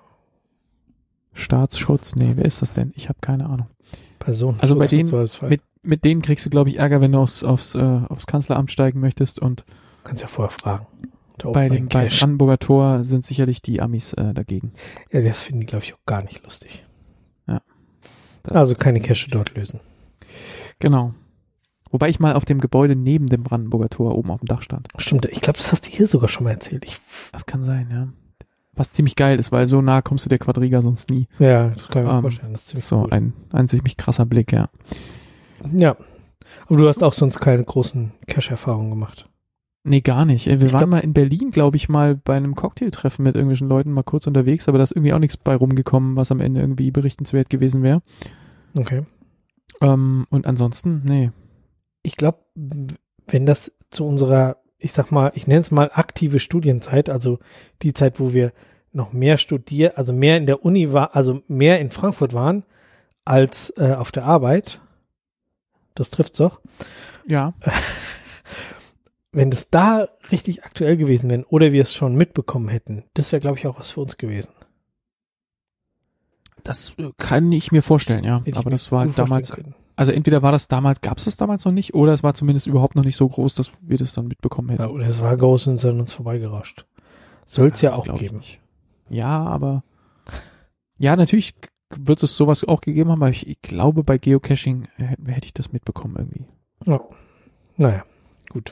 Staatsschutz? Nee, wer ist das denn? Ich habe keine Ahnung. Person. Also bei denen- mit Mit, mit denen kriegst du, glaube ich, Ärger, wenn du aufs, aufs, äh, aufs Kanzleramt steigen möchtest. Und kannst ja vorher fragen. Da bei oben dem ein bei Cache. Brandenburger Tor sind sicherlich die Amis äh, dagegen. Ja, das finden die, glaube ich, auch gar nicht lustig. Ja. Da- Also keine Cache dort lösen. Genau. Wobei ich mal auf dem Gebäude neben dem Brandenburger Tor oben auf dem Dach stand. Stimmt, ich glaube, das hast du hier sogar schon mal erzählt. Ich, Das kann sein, ja. Was ziemlich geil ist, weil so nah kommst du der Quadriga sonst nie. ja, das kann ich mir Ähm, vorstellen. Das ist ziemlich So cool. ein, ein ziemlich krasser Blick, ja. Ja. Aber du hast auch sonst keine großen Cache-Erfahrungen gemacht. Nee, gar nicht. Ey, Wir Ich waren glaub- mal in Berlin, glaube ich, mal bei einem Cocktailtreffen mit irgendwelchen Leuten mal kurz unterwegs, aber da ist irgendwie auch nichts bei rumgekommen, was am Ende irgendwie berichtenswert gewesen wäre. Okay. Ähm, und ansonsten, nee. Ich glaube, wenn das zu unserer, ich sag mal, ich nenne es mal aktive Studienzeit, also die Zeit, wo wir noch mehr studiert, also mehr in der Uni war, also mehr in Frankfurt waren als äh, auf der Arbeit. Das trifft's doch. Ja, Wenn das da richtig aktuell gewesen wäre oder wir es schon mitbekommen hätten, das wäre, glaube ich, auch was für uns gewesen. das äh, kann ich mir vorstellen, ja. Hätte ich Aber mir das war gut damals, vorstellen können. also entweder war das damals, gab es das damals noch nicht, oder es war zumindest überhaupt noch nicht so groß, dass wir das dann mitbekommen hätten. Ja, oder es war groß und ist an uns vorbeigerauscht. Soll es ja, das auch glaub ich geben. nicht. Ja, aber ja, natürlich wird es sowas auch gegeben haben, aber ich, ich glaube, bei Geocaching äh, hätte ich das mitbekommen irgendwie. Ja. Naja, gut.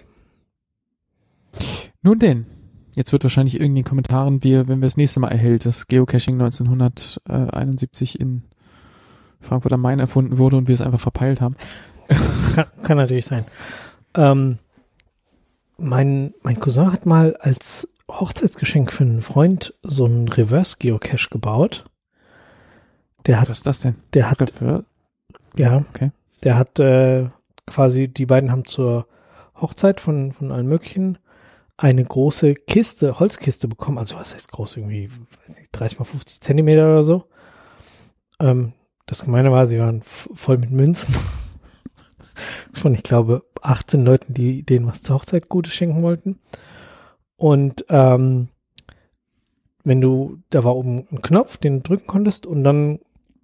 Nun denn, jetzt wird wahrscheinlich irgendwie in den Kommentaren, wir, wenn wir das nächste Mal erhält, dass Geocaching neunzehnhunderteinundsiebzig in Frankfurt am Main erfunden wurde und wir es einfach verpeilt haben. Kann, kann natürlich sein. Ähm, mein, mein Cousin hat mal als Hochzeitsgeschenk für einen Freund so einen Reverse-Geocache gebaut. Der hat, Was ist das denn? der hat, Refer- ja, Okay. der hat äh, quasi, die beiden haben zur Hochzeit von, von allen möglichen eine große Kiste, Holzkiste bekommen. Also was heißt groß? Irgendwie, weiß nicht, dreißig mal fünfzig Zentimeter oder so. Ähm, das Gemeine war, sie waren f- voll mit Münzen. Von, ich glaube, achtzehn Leuten, die denen was zur Hochzeit Gutes schenken wollten. Und ähm, wenn du, da war oben ein Knopf, den du drücken konntest und dann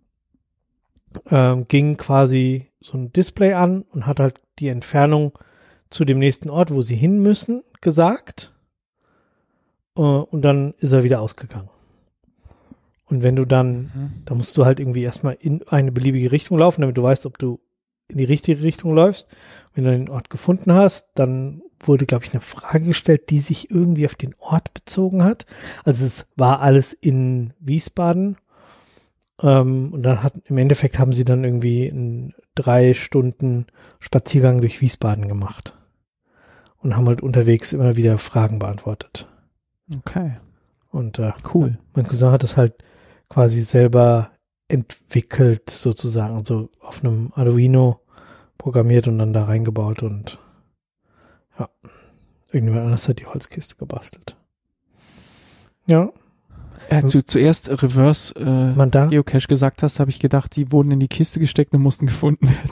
ähm, ging quasi so ein Display an und hat halt die Entfernung zu dem nächsten Ort, wo sie hin müssen, gesagt. Äh, und dann ist er wieder ausgegangen. Und wenn du dann, Mhm. da musst du halt irgendwie erstmal in eine beliebige Richtung laufen, damit du weißt, ob du in die richtige Richtung läufst. Wenn du den Ort gefunden hast, dann wurde, glaube ich, eine Frage gestellt, die sich irgendwie auf den Ort bezogen hat. Also es war alles in Wiesbaden. Ähm, und dann hat, im Endeffekt haben sie dann irgendwie einen drei Stunden Spaziergang durch Wiesbaden gemacht. Und haben halt unterwegs immer wieder Fragen beantwortet. Okay. Und äh, Cool. mein Cousin hat das halt quasi selber entwickelt, sozusagen, also auf einem Arduino programmiert und dann da reingebaut und ja, irgendjemand anders hat die Holzkiste gebastelt. Ja, Äh, als du zuerst Reverse äh, man da, Geocache gesagt hast, habe ich gedacht, die wurden in die Kiste gesteckt und mussten gefunden werden.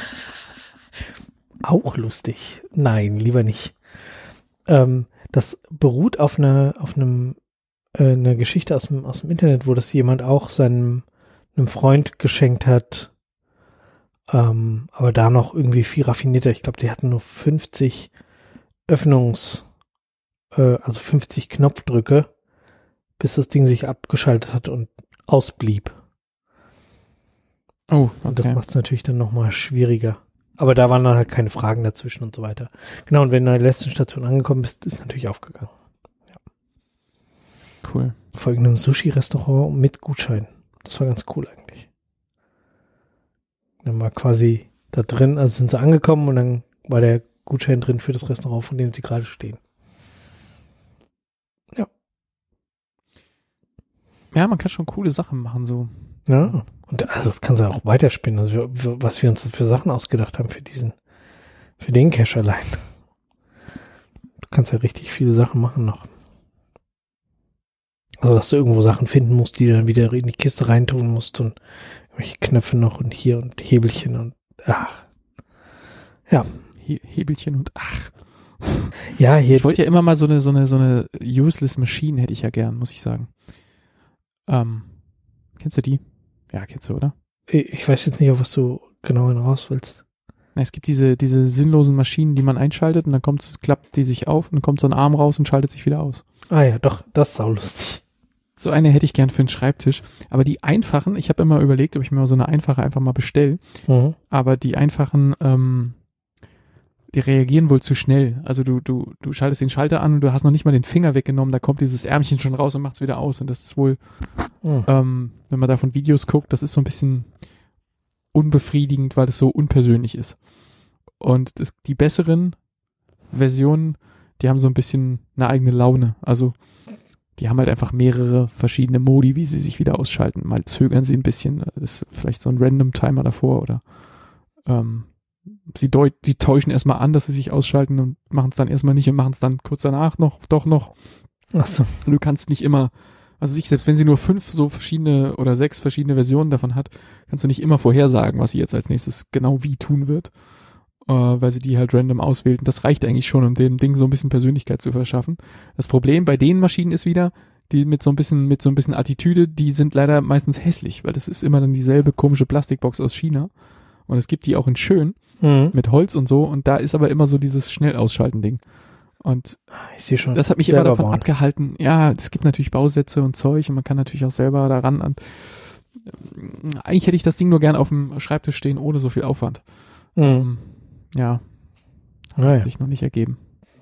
auch lustig. Nein, lieber nicht. Ähm, das beruht auf einer, auf einem, äh, einer Geschichte aus dem, aus dem Internet, wo das jemand auch seinem, einem Freund geschenkt hat. Ähm, aber da noch irgendwie viel raffinierter. Ich glaube, die hatten nur fünfzig Öffnungs, äh, also fünfzig Knopfdrücke, bis das Ding sich abgeschaltet hat und ausblieb. Oh, Und das okay. macht es natürlich dann nochmal schwieriger. Aber da waren dann halt keine Fragen dazwischen und so weiter. Genau, und wenn du an der letzten Station angekommen bist, ist natürlich aufgegangen. Cool. Vor irgendeinem Sushi-Restaurant mit Gutschein. Das war ganz cool eigentlich. Dann war quasi da drin, also sind sie angekommen und dann war der Gutschein drin für das Restaurant, von dem sie gerade stehen. Ja, man kann schon coole Sachen machen, so. Ja, und also das kannst du auch weiterspinnen, also wir, wir, was wir uns für Sachen ausgedacht haben für diesen, für den Cache allein. Du kannst ja richtig viele Sachen machen noch. Also, dass du irgendwo Sachen finden musst, die du dann wieder in die Kiste reintun musst und irgendwelche Knöpfe noch und hier und Hebelchen und ach. Ja. He Hebelchen und ach. Ja, hier. Ich wollte ja immer mal so eine, so eine, so eine useless Machine hätte ich ja gern, muss ich sagen. Ähm, kennst du die? Ja, kennst du, oder? Ich weiß jetzt nicht, auf was du genau hinaus willst. Na, es gibt diese, diese sinnlosen Maschinen, die man einschaltet und dann kommt, klappt die sich auf und dann kommt so ein Arm raus und schaltet sich wieder aus. Ah ja, doch, das ist saulustig. So eine hätte ich gern für einen Schreibtisch. Aber die einfachen, ich habe immer überlegt, ob ich mir mal so eine einfache einfach mal bestelle. Mhm. Aber die einfachen, ähm, die reagieren wohl zu schnell. Also du, du, du schaltest den Schalter an und du hast noch nicht mal den Finger weggenommen, da kommt dieses Ärmchen schon raus und macht es wieder aus. Und das ist wohl, Mhm. ähm, wenn man da von Videos guckt, das ist so ein bisschen unbefriedigend, weil das so unpersönlich ist. Und das, die besseren Versionen, die haben so ein bisschen eine eigene Laune. Also die haben halt einfach mehrere verschiedene Modi, wie sie sich wieder ausschalten. Mal zögern sie ein bisschen, das ist vielleicht so ein Random-Timer davor oder ähm, sie, deut sie täuschen erstmal an, dass sie sich ausschalten und machen es dann erstmal nicht und machen es dann kurz danach noch, doch noch. Ach so. Und du kannst nicht immer, also sich, selbst wenn sie nur fünf so verschiedene oder sechs verschiedene Versionen davon hat, kannst du nicht immer vorhersagen, was sie jetzt als nächstes genau wie tun wird, äh, weil sie die halt random auswählt. Und das reicht eigentlich schon, um dem Ding so ein bisschen Persönlichkeit zu verschaffen. Das Problem bei den Maschinen ist wieder, die mit so ein bisschen, mit so ein bisschen Attitüde, die sind leider meistens hässlich, weil das ist immer dann dieselbe komische Plastikbox aus China. Und es gibt die auch in schön, Mhm. mit Holz und so, und da ist aber immer so dieses Schnell-Ausschalten-Ding. Und Ich sehe schon. das hat mich immer Selber davon bauen. abgehalten. Ja, es gibt natürlich Bausätze und Zeug und man kann natürlich auch selber daran. Und ähm, eigentlich hätte ich das Ding nur gern auf dem Schreibtisch stehen, ohne so viel Aufwand. Mhm. Ähm, ja, hat Naja, sich noch nicht ergeben.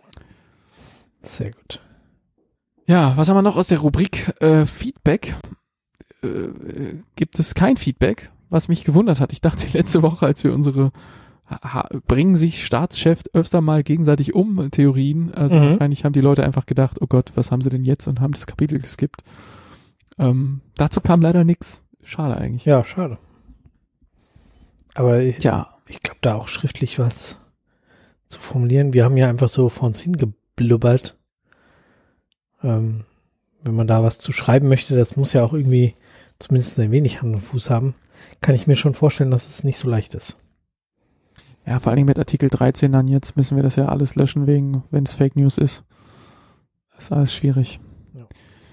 sehr gut. Ja, was haben wir noch aus der Rubrik äh, Feedback? Äh, gibt es kein Feedback, was mich gewundert hat. Ich dachte letzte Woche, als wir unsere ha bringen sich Staatschefs öfter mal gegenseitig um Theorien, also Mhm. wahrscheinlich haben die Leute einfach gedacht, oh Gott, was haben sie denn jetzt, und haben das Kapitel geskippt. Ähm, dazu kam leider nichts. Schade eigentlich. Ja, schade. Aber ich, Tja, ich glaube, da auch schriftlich was zu formulieren. Wir haben ja einfach so vor uns hingeblubbert. Ähm, wenn man da was zu schreiben möchte, das muss ja auch irgendwie zumindest ein wenig Hand und Fuß haben. kann ich mir schon vorstellen, dass es nicht so leicht ist. Ja, vor allen Dingen mit Artikel dreizehn dann jetzt müssen wir das ja alles löschen, wegen, wenn es Fake News ist. Das ist alles schwierig. Ja,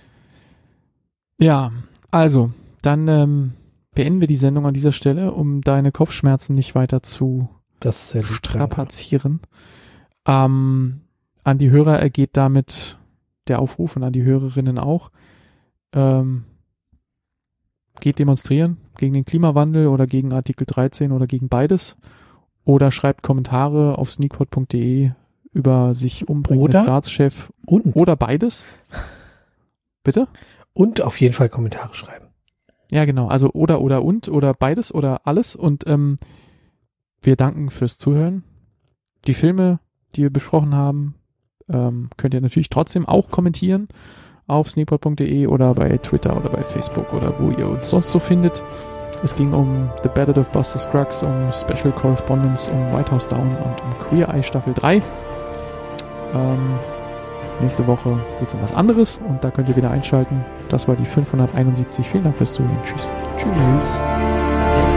ja also, dann ähm, beenden wir die Sendung an dieser Stelle, um deine Kopfschmerzen nicht weiter zu das ist sehr lieb, strapazieren. Ähm, an die Hörer ergeht damit der Aufruf und an die Hörerinnen auch. Ähm, geht demonstrieren gegen den Klimawandel oder gegen Artikel dreizehn oder gegen beides. Oder schreibt Kommentare auf sneakpot punkt de über sich umbringenden Oder? Staatschef Und, oder beides. Bitte? und auf jeden Fall Kommentare schreiben. Ja, genau. Also oder, oder, und, oder beides oder alles. Und ähm, wir danken fürs Zuhören. Die Filme, die wir besprochen haben, ähm, könnt ihr natürlich trotzdem auch kommentieren auf sneakpot punkt de oder bei Twitter oder bei Facebook oder wo ihr uns sonst so findet. Es ging um The Ballad of Buster Scruggs, um Special Correspondence, um White House Down und um Queer Eye Staffel drei. Ähm, nächste Woche geht es um was anderes und da könnt ihr wieder einschalten. Das war die fünfhunderteinundsiebzig. Vielen Dank fürs Zuhören. Tschüss. Tschüss.